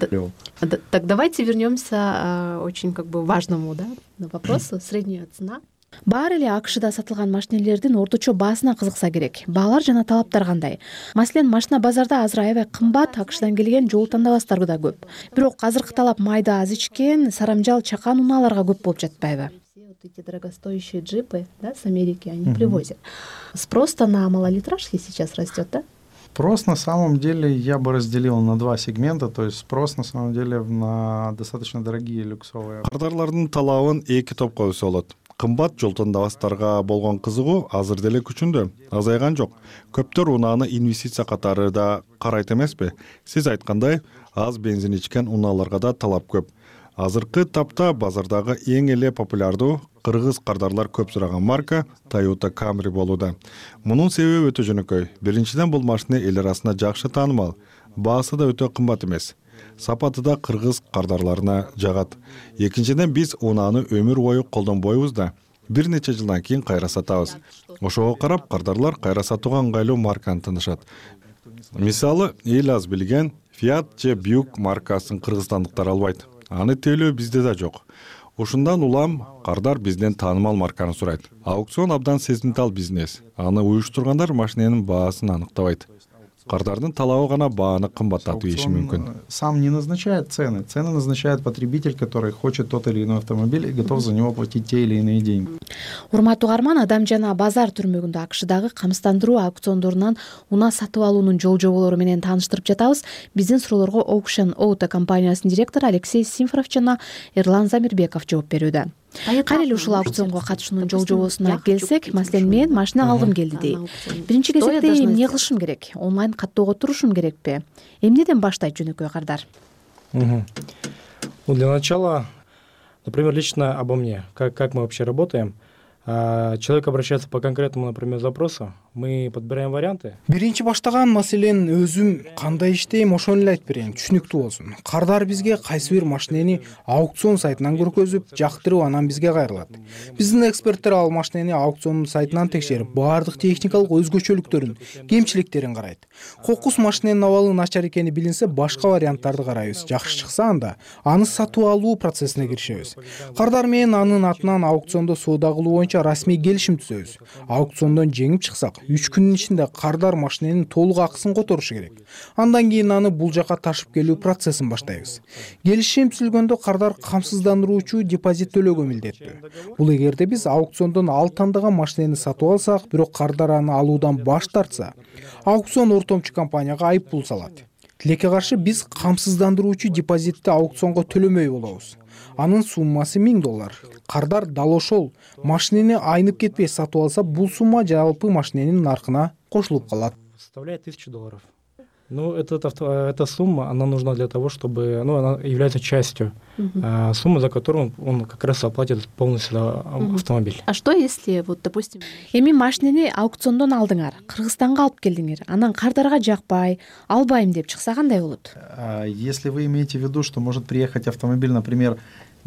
Так давайте вернемся очень важному, да, вопросу. Средняя цена. Баары эле АКШда сатылган машинелердин орточо баасына кызыкса керек. Баалар жана талаптар кандай? Маселен, машина базарда азыр аябай кымбат, АКШдан келген жол тандабастар да көп. Бирок азыркы талап майда аз ичкен, сарамжал, чакан унааларга көп болуп жатпайбы? Эти дорогостоящие джипы, да, с Америки они привозят. Спрос-то на малолитражки сейчас растет, да? Спрос на самом деле я бы разделил на два сегмента, то есть спрос на самом деле на достаточно дорогие люксовые. Кардарлардын талабын эки топко бөлсө болот. Кымбат жол тандабастарга болгон кызыгуу азыр деле күчүндө, азайган жок. Көптөр унааны инвестиция катары да карайт эмеспи? Сиз айткандай, аз бензин ичкен унааларга да талап көп. Азыркы тапта базардагы эң эле популярдуу кыргыз кардарлар көп сураган марка Toyota Camry болууда. Мунун себеби өтө жөнөкөй. Биринчиден бул машина эл арасында жакшы таанымал. Баасы да өтө кымбат эмес. Сапаты да кыргыз кардарларына жагат. Экинчиден биз унааны өмүр бою колдонбойбуз да. Бир нече жылдан кийин кайра сатабыз. Ошого карап кардарлар кайра сатууга ыңгайлуу марканы тандашат. Мисалы, эл аз билген Fiat же Buick маркасын кыргызстандыктар албайт. Аны тейлөө бизде да жок. Ушундан улам кардар бизден таанымал марканы сурайт. Аукцион абдан сезимтал бизнес. Аны уюштургандар машиненин баасын аныктабайт. Кардардын талабы гана бааны кымбаттатып ийиши мүмкүн. Сам не назначает цены. Цены назначает потребитель, который хочет тот или иной автомобиль и готов за него платить те или иные деньги. Урматтуу угарман, Адам жана базар түрмөгүндө АКШдагы камсыздандыруу аукциондорунан унаа сатып алуунун жол жоболору менен тааныштырып жатабыз. Биздин суроолорго Auction Auto компаниясынын директору Алексей Симфоров жана Эрлан Замирбеков жооп берүүдө. Кайра эле ушул аукционго катышуунун жол жобосуна келсек, маселен, мен машина алгым келди дейт. Биринчи кезекте эмне кылышым керек? Онлайн каттоого турушум керекпи? Эмнеден баштайт жөнөкөй кардар? Ну, для начала, например, лично обо мне. Как мы вообще работаем? Человек обращается по конкретному, например, запросу. Мы подбираем варианты. Биринчи баштаган маселен өзүм кандай иштейм, ошону эле айтып берейин, түшүнүктүү болсун. Кардар бизге кайсы бир машинени аукцион сайтынан көргөзүп, жактырып, анан бизге кайрылат. Биздин эксперттер ал машинени аукцион сайтынан текшерип, баардык техникалык өзгөчөлүктөрүн, кемчиликтерин карайт. Кокус машиненин абалы начар экени билинсе, башка варианттарды карайбыз. Жакшы чыкса анда аны сатып алуу процессине киришебиз. Кардар менен анын атынан аукциондо соода кылуу боюнча боюнча расмий келишим түзөбүз. Аукциондон жеңип чыксак 3 күндүн ичинде кардар машиненин толук акысын которушу керек. Андан кийин аны бул жака ташып келүү процессин баштайбыз. Келишим түзүлгөндө кардар камсыздандыруучу депозит төлөөгө милдеттүү. Бул эгерде биз аукциондон ал тандаган машинени сатып алсак, бирок кардар аны алуудан баш тартса, аукцион ортомчу компанияга айып пул салат. Тилекке каршы биз камсыздандыруучу депозитти аукционго төлөмөй болобуз. Анын суммасы $1000. Кардар дал ошол машинени айнып кетпей сатып алса, бул сумма жалпы машиненин наркына кошулуп калат. Составляет $1000. Ну, эта сумма, она нужна для того, чтобы, она является частью суммы, за которую он как раз оплатит полностью автомобиль. А что если, вот, допустим, эми машинени аукциондон алдыңар, Кыргызстанга алып келдиңер, анан кардарга жакпай, албайм деп чыкса кандай болот? Если вы имеете в виду, что может приехать автомобиль, например,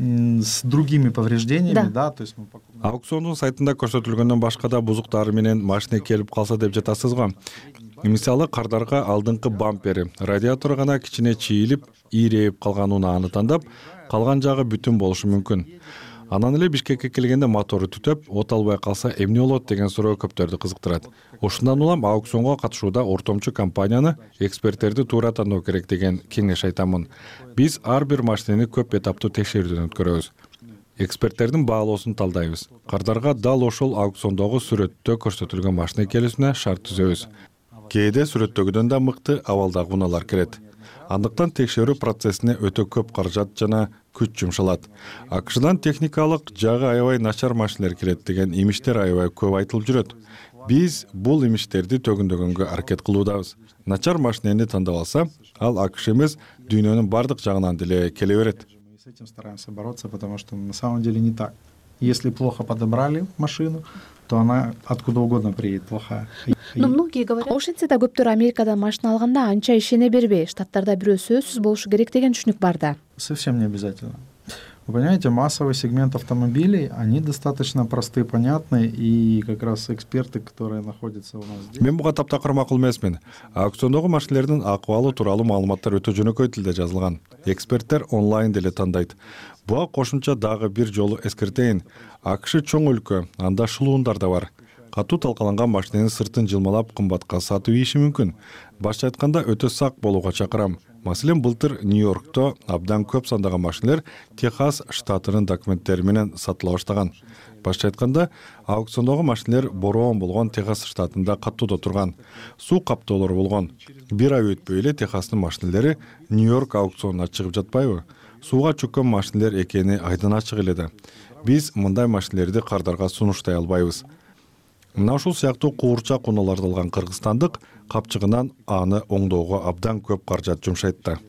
с другими повреждениями, да, то есть аукциондун сайтында көрсөтүлгөндөн башка да бузуктары менен машина келип калса деп жатасыз го. Мисалы кардарга алдыңкы бампери, радиатору гана кичине чийилип, ийрейип калганын аны тандап, калган жагы бүтүн болушу мүмкүн. Анан эле Бишкекке келгенде мотору түтөп, от албай калса эмне болот деген суроо көптөрдү кызыктырат. Ошондон улам аукционго катышууда ортомчу компанияны, эксперттерди туура тандоо керек деген кеңеш айтамын. Биз ар бир машинени көп этаптуу текшерүүдөн өткөрөбүз. Эксперттердин баалоосун талдайбыз. Кардарга дал ошол аукциондогу сүрөттө көрсөтүлгөн машина келүүсүнө шарт түзөбүз. Кээде сүрөттөгүдөн да мыкты абалдагы унаалар келет. Андыктан текшерүү процессине өтө көп каражат жана күч жумшалат. АКШдан техникалык жагы аябай начар машинелер келет деген имиштер аябай көп айтылып жүрөт. Биз бул имиштерди төгүндөгөнгө аракет кылуудабыз. Начар машинени тандап алса, ал АКШ эмес, дүйнөнүн бардык жагынан деле келе берет. С этим стараемся бороться, потому что на самом деле не так. Если плохо подобрали машину, то она откуда угодно приедет плохая. Многие говорят, ошентсе да көптөр Америкадан машина алганда анча ишене бербей, штаттарда бирөө сөзсүз болушу керек деген түшүнүк бар да. Совсем не обязательно. Вы понимаете, массовый сегмент автомобилей, они достаточно простые, понятные, и как раз эксперты, которые находятся у нас здесь. Мен буга таптакыр макул эмесмин. Аукциондогу машинелердин акыбалы тууралуу маалыматтар өтө жөнөкөй тилде жазылган. Эксперттер онлайн деле тандайт. Буга кошумча дагы бир жолу эскертейин. АКШ чоң өлкө, анда шылуундар да бар. Катуу талкаланган машиненин сыртын жылмалап кымбатка сатып ийиши мүмкүн. Башка айтканда өтө сак болууга чакырам. Маселен, былтыр Нью-Йоркто абдан көп сандаган машинелер Техас штатынын документтери менен сатыла баштаган. Башка айтканда, аукциондогу машинелер бороон болгон Техас штатында каттууда турган. Суу каптоолору болгон. Бир ай өтпөй эле Техастын машинелери Нью-Йорк аукционуна чыгып жатпайбы? Сууга чөккөн машинелер экени айдан ачык эле да. Биз мындай машинелерди кардарга сунуштай албайбыз. Мына ушул сыяктуу куурчак унааларды алган кыргызстандык капчыгынан аны оңдоого абдан көп каражат жумшайт да.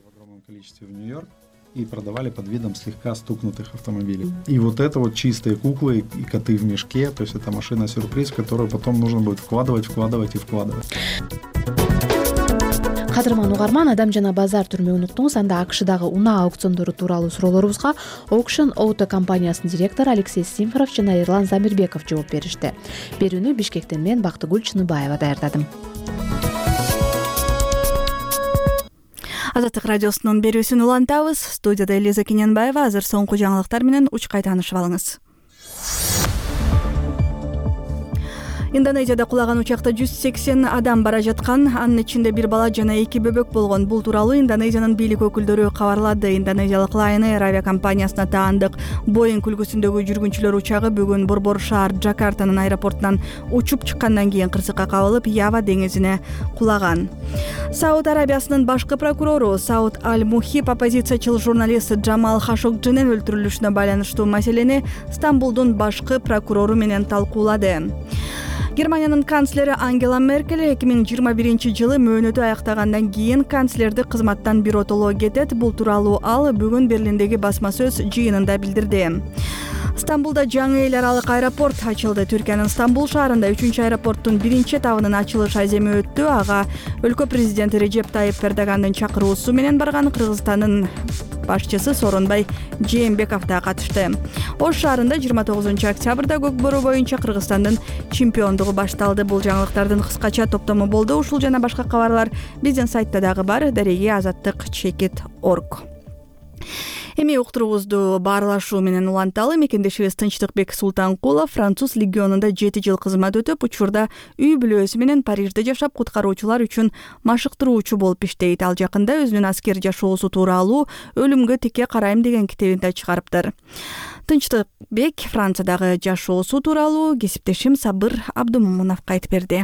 И продавали под видом слегка стукнутых автомобилей. И вот это вот чистые куклы и коты в мешке, то есть это машина-сюрприз, которую потом нужно будет вкладывать. Кадырман угарман, Адам жана базар түрмөгүн уктуңуз. Анда АКШдагы унаа аукциондору тууралуу суроолорубузга Auction Auto компаниясынын директору Алексей Симферов жана Эрлан Замирбеков жооп беришти. Берүүнү Бишкектен мен Бактыгүл Чыныбаева даярдадым. Азаттык радиосунун берүүсүн улантабыз. Студияда Элиза Кененбаева. Азыр соңку жаңылыктар менен учкай таанышып алыңыз. Индонезияда кулаган учакта 180 адам бара жаткан, анын ичинде бир бала жана 2 бөбөк болгон. Бул тууралуу Индонезиянын бийлик өкүлдөрү кабарлады. Индонезиялык Lion Air авиакомпаниясына таандык Boeing үлгүсүндөгү жүргүнчүлөр учагы бүгүн борбор шаар Джакартанын аэропортунан учуп чыккандан кийин кырсыкка кабылып, Ява деңизине кулаган. Сауд Арабиясынын башкы прокурору Сауд Аль-Мухиб оппозициячыл журналист Джамал Хашогджинин өлтүрүлүшүнө байланыштуу маселени Стамбулдун башкы прокурору менен талкуулады. Германиянын канцлери Ангела Меркель 2021-жылы мөөнөтү аяктагандан кийин канцлерди кызматтан биротолоо кетет. Бул тууралуу ал бүгүн Берлиндеги басма сөз жыйынында билдирди. Стамбулда жаңы эл аралык аэропорт ачылды. Түркиянын Стамбул шаарында 3-чү аэропорттун 1-чи этабынын ачылыш аземи өттү. Ага өлкө президенти Режеп Тайып Эрдогандын чакыруусу менен барган Кыргызстандын башчысы Сооронбай Жээнбеков да катышты. Ош шаарында 29-октябрда көкбөрү боюнча Кыргызстандын чемпиондугу башталды. Бул жаңылыктардын кыскача топтому болду. Ушул жана башка кабарлар биздин сайтта дагы бар. Дареги азаттык chekit.org. Эми уктуруубузду баарлашуу менен уланталы. Мекендешибиз Тынчтыкбек Султанкулов француз легионунда 7 жыл кызмат өтүп, учурда үй бүлөсү менен Парижде жашап, куткаруучулар үчүн машыктыруучу болуп иштейт. Ал жакында өзүнүн аскер жашоосу тууралуу «Өлүмгө тикке карайм» деген китебин да чыгарыптыр. Тынчтыкбек Франциядагы жашоосу тууралуу кесиптешим Сабыр Абдумомуновго айтып берди.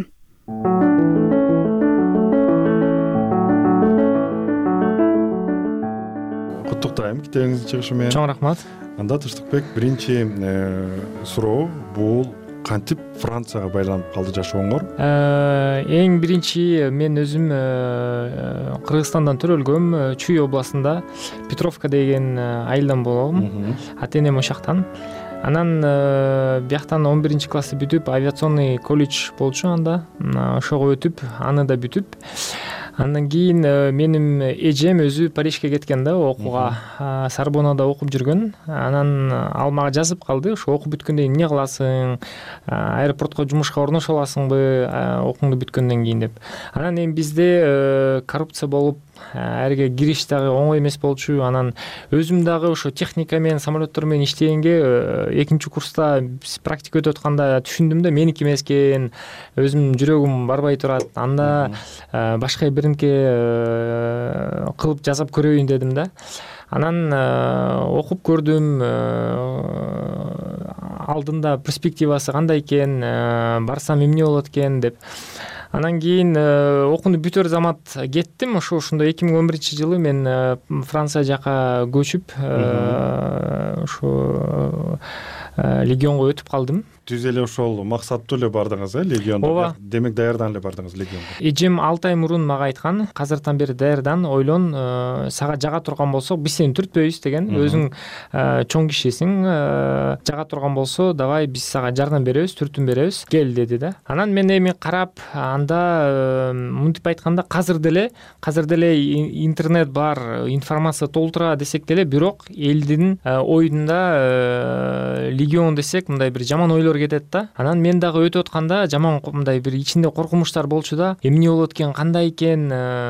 Куттуктайм китебиңиздин чыгышы менен. Чоң рахмат. Анда Тынчтыкбек, биринчи суроо бул кантип Францияга байланып калды жашооңор? Эң биринчи мен өзүм Кыргызстандан төрөлгөм, Чүй областында Петровка деген айылдан болгом. Ата-энем ошактан. Анан бияктан 11 классты бүтүп, авиационный колледж болчу анда. Ошого өтүп, аны да бүтүп, андан кийин менин эжем өзү Парижге кеткен да окууга, Сорбоннада окуп жүргөн. Анан ал мага жазып калды, ошо окуп бүткөндөн кийин эмне кыласың, аэропортко жумушка орношо аласыңбы, окууңду бүткөндөн кийин деп. Анан эми бизде коррупция болуп, эрге кириш дагы оңой эмес болчу. Анан өзүм дагы ошо техника менен, самолеттор менен иштегенге экинчи курста практика өтүп атканда түшүндүм да, меники эмес экен, өзүм жүрөгүм барбай турат. Анда башка биринке кылып жасап көрөйүн дедим да. Анан окуп көрдүм, алдында перспективасы кандай экен, барсам эмне болот экен деп. Анан кийин окууну бүтөр замат кеттим. Ошондой 2011 жылы мен Франция жака көчүп, ошо легионго өтүп калдым. Түз эле ошол максаттуу эле бардыңыз, легионго? Ооба. Демек даярдан эле бардыңыз легионго. Эжем 6 ай мурун мага айткан, азыртан бери даярдан, ойлон, сага жага турган болсо биз сени түртпөйбүз деген. Өзүң чоң кишисиң, жага турган болсо давай биз сага жардам беребиз, түртүн беребиз, кел деди да. Анан мен эми карап, анда мынтип айтканда азыр деле интернет бар, информация толтура десек деле, бирок элдин оюнда легион десек мындай бир жаман ойлор кетет да. Анан мен дагы өтүп атканда жаман мындай бир ичинде коркунучтар болчу да. Эмне болот экен, кандай экен,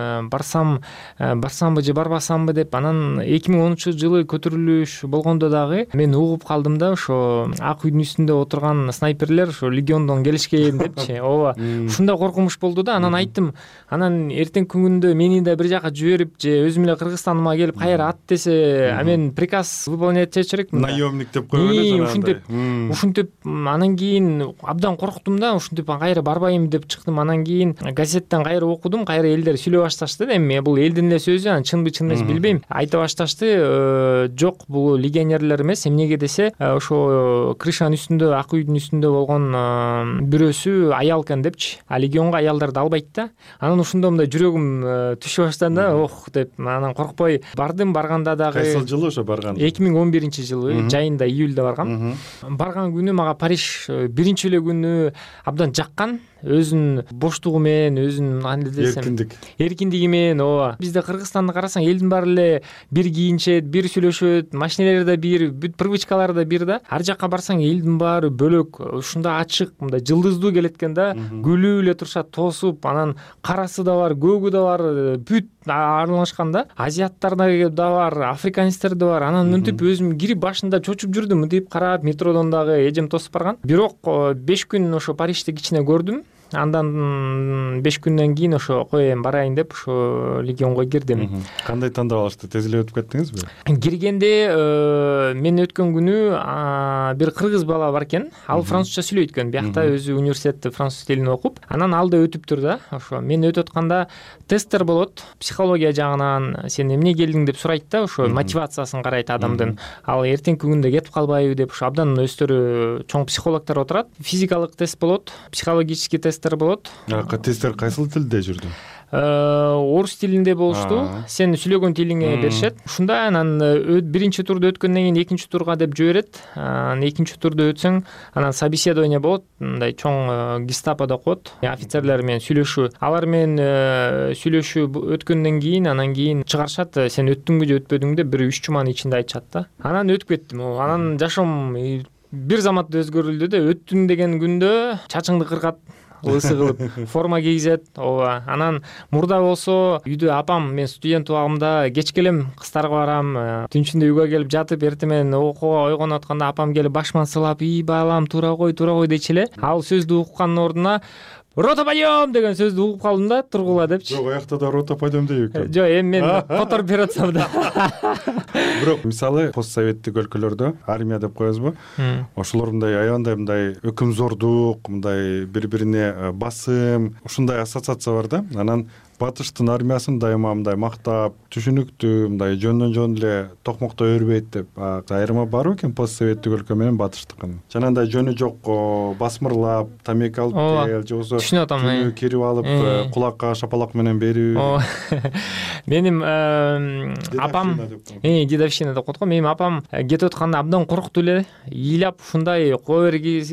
барсамбы же барбасамбы деп. Анан 2013 жылы көтөрүлүш болгондо дагы мен угуп калдым да, ошо ак үйдүн үстүндө отурган снайперлер ошо легиондон келишкен депчи. Ооба. Ушундай коркунуч болду да. Анан айттым, анан эртеңки күндө мени да бир жака жиберип же өзүм эле Кыргызстаныма келип кайра ат десе, мен приказ выполнять этчү керек. Наемник деп койгон эле. Ушинтип анан кийин абдан корктум да, ушинтип кайра барбайм деп чыктым. Анан кийин газеттен кайра окудум, кайра элдер сүйлөп башташты да. Эми бул элдин эле сөзү, анан чынбы чын эмес билбейм. Айта башташты, жок бул легионерлер эмес, эмнеге десе, ошо крышанын үстүндө, ак үйдүн үстүндө болгон бирөөсү аял экен депчи. А легионго аялдарды албайт да. Анан ушундо мындай жүрөгүм түшө баштады да, ох деп. Анан коркпой бардым. Барганда дагы кайсы жылы ошо барган? 2011 жылы жайында, июльдө баргам. Барган күнү мага Париж биринчи эле күнү абдан жаккан. Өзүнүн боштугу менен, өзүнүн кандай десем, эркиндиги менен. Ооба. Бизде Кыргызстанды карасаң, элдин баары эле бир кийинчет, бир сүйлөшөт, машинелери да бир, бүт привычкалары да бир да. Ар жакка барсаң элдин баары бөлөк, ушундай ачык, мындай жылдыздуу келет экен да. Күлүп эле турушат, тосуп, анан карасы да бар, көгү да бар, бүт аралашкан да. Азиаттар да бар, африканецтер да бар. Анан мынтип өзүм кирип башында чочуп жүрдүм, мынтип карап, метродон дагы эжем тосуп барган. Бирок 5 күн ошо Парижде кичине көрдүм. Андан 5 күндөн кийин ошо коеюн барайын деп ошо легионго кирдим. Кандай тандап алышты? Тез эле өтүп кеттиңизби? Киргенде мен өткөн күнү бир кыргыз бала бар экен. Ал французча сүйлөйт экен. Биякта өзү университетте француз тилин окуп, анан ал да өтүптүр да. Ошо мен өтүп атканда тесттер болот. Психология жагынан сен эмне келдиң деп сурайт да, ошо мотивациясын карайт адамдын. Ал эртеңки күндө кетип калбайбы деп, ошо абдан өздөрү чоң психологдор отурат. Физикалык тест болот, психологический тесттер болот. Тесттер кайсыл тилде жүрдү? Орус тилинде болушту. Сен сүйлөгөн тилиңе беришет. Ушундай анан биринчи турду өткөндөн кийин экинчи турга деп жиберет. Экинчи турду өтсөң, анан собеседование болот. Мындай чоң гестаподо коет. Офицерлер менен сүйлөшүү. Алар менен сүйлөшүү өткөндөн кийин, анан кийин чыгарышат. Сен өттүңбү же өтпөдүң деп бир 3 жуманын ичинде айтышат да. Анан өтүп кеттим. Анан жашоом бир заматта өзгөрүлдү да. Өттүң деген күндө чачыңды кыркат, лысый кылып форма кийгизет. ооба. Анан мурда болсо үйдө апам, мен студент убагымда кеч келем кыздарга барам, түнчүндө үйгө келип жатып, эртемен окууга ойгонуп атканда апам келип башыман сылап, "И балам, туура кой" дечи эле. Ал сөздү уккандын ордуна "Рота подъем" деген сөздү угуп калдым да, тургула депчи. Жок, аякта да рота подъем дейбек. Жок, эми мен которуп берип атсам да. Бирок мисалы постсоветтик өлкөлөрдө армия деп коебузбу? Ошолор мындай аябандай мындай өкүмзордук, мындай бири-бирине басым, ушундай ассоциация бар да. Анан батыштын армиясын дайыма мындай мактап, түшүнүктүү, мындай жөндөн эле токмокто өрбөйт деп. Айырма бар экен постсоветтик өлкө менен батыштыкын. Жанагындай жөнү жок басмырлап, тамеки алып кел, же болбосо түшүнүп атам. түнү кирип алып, кулакка шапалак менен берүү. Менин апам дедовщина деп коет го. Менин апам кетип атканда абдан коркту эле. Ыйлап ушундай кое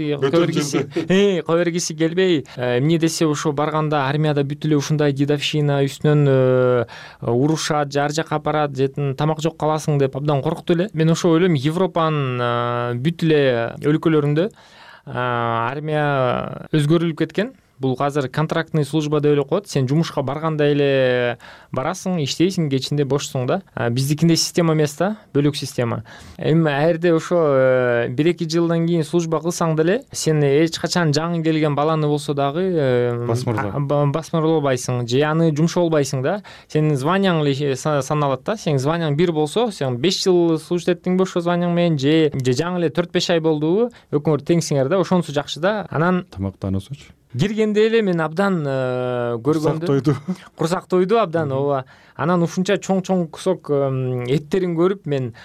бергиси келбей, эмне десе ошо барганда армияда бүт эле ушундай дедовщина үстүнөн урушат, жар жакка апарат, жетін тамак жок каласың деп абдан коркту эле. Мен ошо ойлойм, Европанын бүт эле өлкөлөрүндө армия өзгөрүлүп кеткен. Бул азыр контрактный служба деп эле коет. Сен жумушка барганда эле барасың, иштейсиң, кечинде бошсуң да. Биздикинде система эмес да, бөлөк система. Эми аерде ошо 1-2 жылдан кийин служба кылсаң деле, сен эч качан жаңы келген баланы болсо дагы басмырлабайсың, же аны жумшолбайсың да. Сенин званияң эле саналат да. Сенин званияң 1 болсо, сен 5 жыл служба эттиңби ошо званияң менен, же жаңы эле 4-5 ай болдубу, өкмөр теңсиңер да. Ошонусу жакшы да. Анан тамактануусучу киргенде эле мен абдан көргөндө курсак тойду абдан. ооба. Анан ушунча чоң кусок эттерин көрүп мен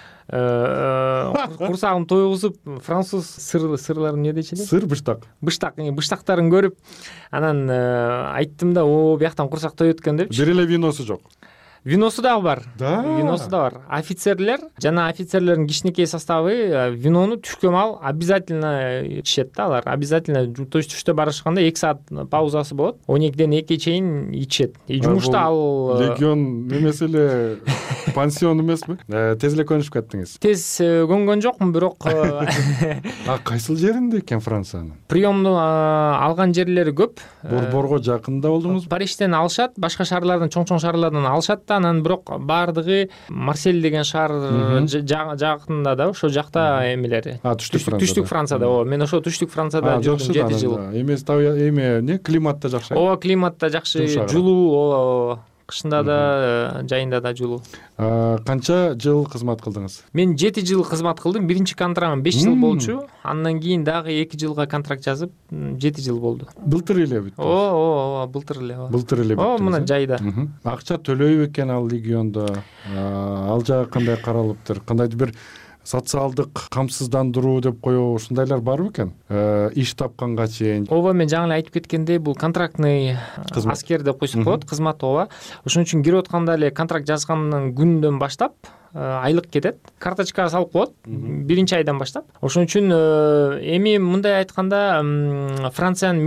курсагым тойгузуп, француз сырларын эмне дечи эле? Сыр, быштак. Быштактарын көрүп, анан айттым да, бияктан курсак тоет экен депчи. Бир эле виносу жок. Виносу дагы бар. Виносу да бар. Офицерлер, жана офицерлердин кичинекей составы винону түшкө мал обязательно ичет да алар. Обязательно, то есть түштө барышканда 2 саат паузасы болот. 12ден 2 чейин ичет. Жумушта ал легион эмес эле пансион эмеспи? Тез эле көнүшүп кеттиңиз. Тез көнгөн жокмун, бирок кайсыл жеринде экен Франциянын? Приемду алган жерлери көп. Борборго жакында болдуңузбу? Парижден алышат, башка шаарлардан, чоң шаарлардан алышат. Анан бирок баардыгы Марсель деген шаар жакында да, ошо жакта эмелери. Түштүк Францияда. Мен ошо түштүк Францияда жүрдүм 7 жыл. Эме климат да жакшы. Ооба, климат да жакшы, жулуу, кышында да, жайында да жулуу. Канча жыл кызмат кылдыңыз? Мен 7 жыл кызмат кылдым. Биринчи контрактым 5 жыл болчу. Андан кийин дагы 2 жылга контракт жазып, 7 жыл болду. Былтыр эле бүттү. Ооба, былтыр эле. Былтыр эле бүттү. Мына жайда. Акча төлөйбү экен ал легиондо? Ал жагы кандай каралыптыр? Кандайдыр бир социалдык камсыздандыруу деп коебу, ушундайлар барбы экен? Иш тапканга чейин. Ооба, мен жаңы эле айтып кеткендей, бул контрактный аскер деп койсок болот, кызмат. Ооба. Ошон үчүн кирип атканда эле контракт жазгандан күндөн баштап айлык кетет. Карточкага салып коет биринчи айдан баштап. Ошон үчүн эми мындай айтканда Франциянын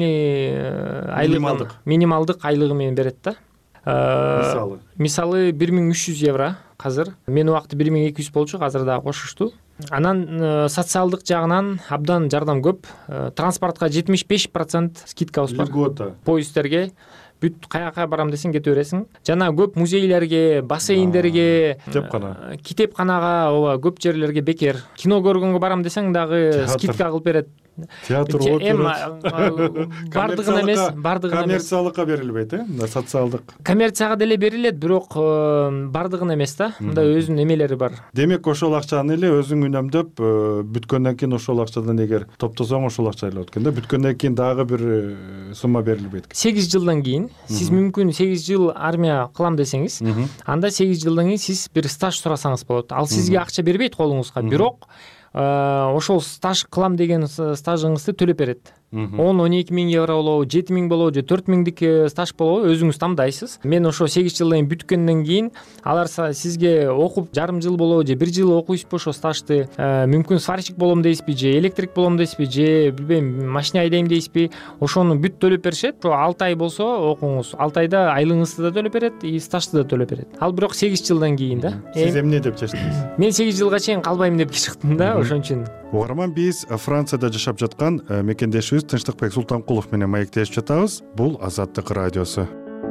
минималдык айлыгы менен берет да. Мисалы 1300 евро азыр. Мен убакты 1200 болчу, азыр дагы кошушту. Анан социалдык жагынан абдан жардам көп. Транспортко 75% скидкабыз бар. Поезддерге бүт каяка барам десең кете бересиң. Жана көп музейлерге, бассейндерге, китепканага, ооба, көп жерлерге бекер. Кино көргөнгө барам десең дагы скидка кылып берет. Театр, бардыгына эмес, коммерциялыкка берилбейт, социалдык. Коммерцияга деле берилет, бирок бардыгына эмес да. Мындай өзүнүн эмелери бар. Демек, ошол акчаны эле өзүң үнөмдөп, бүткөндөн кийин ошол акчадан эгер топтосоң ошол акча эле болот экен да. Бүткөндөн кийин дагы бир сумма берилбейт. 8 жылдан кийин сиз мүмкүн 8 жыл армия кылам десеңиз, анда 8 жылдан кийин сиз бир стаж сурасаңыз болот. Ал сизге акча бербейт колуңузга, бирок ошол стаж кылам деген стажыңызды төлөп берет. 10-12 миң евро болобу, 7 миң болобу, же 4 миңдик стаж болобу, өзүңүз тандайсыз. Мен ошо 8 жылдан бүткөндөн кийин алар сизге окуп жарым жыл болобу, же 1 жыл окуйсузбу ошо стажды, мүмкүн сварщик болом дейсизби, же электрик болом дейсизби, же билбейм, машина айдайм дейсизби, ошону бүт төлөп беришет. Ошо 6 ай болсо окуңуз, 6 айда айлыгыңызды да төлөп берет, и стажды да төлөп берет. Ал бирок 8 жылдан кийин да. Сиз эмне деп чечтиңиз? Мен 8 жылга чейин калбайм деп чыктым да, ошон үчүн. угарман, биз Францияда жашап жаткан мекендешибиз Тынчтыкбек Султанкулов менен маектешип жатабыз. Бул Азаттык радиосу.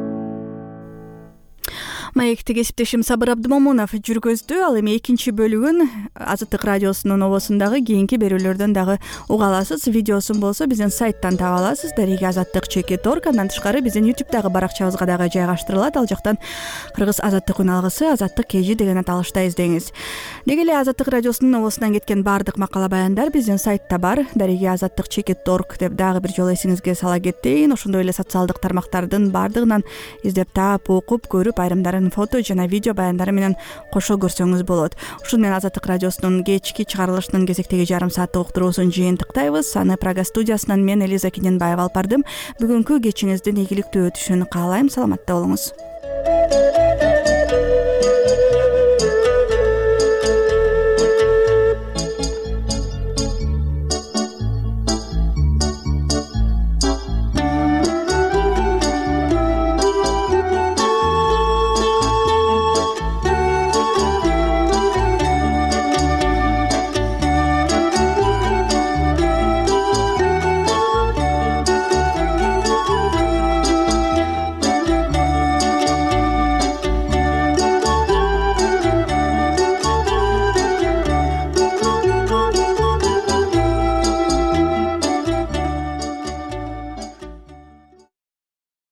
Маекти кесиптешим Сабыр Абдымомунов жүргөздү. Ал эми экинчи бөлүгүн Азаттык радиосунун обосундагы кийинки берүүлөрдөн дагы уга аласыз. Видеосун болсо биздин сайттан таба аласыз. Дареги Азаттык.org. Андан тышкары биздин YouTube'дагы баракчабызга дагы жайгаштырылат. Ал жактан Кыргыз Азаттык үн алгысы Азаттык KG деген аталышта издеңиз. Деги эле Азаттык радиосунун обосунан кеткен баардык макала баяндар биздин сайтта бар. Дареги Азаттык.org деп дагы бир жолу эсиңизге сала кетейин. Ошондой эле социалдык тармактардын баардыгынан издеп таап, окуп, көрүп, айрымдарын фото жана видео баяндары менен кошо көрсөңүз болот. Ушуну менен Азаттык радиосунун кечки чыгарылышынын кезектеги жарым сааттык уктуруусун жыйынтыктайбыз. Аны Прага студиясынан мен Элиза Кененбаева алып бардым. Бүгүнкү кечиңиздин ийгиликтүү өтүшүн каалайм. Саламатта болуңуз.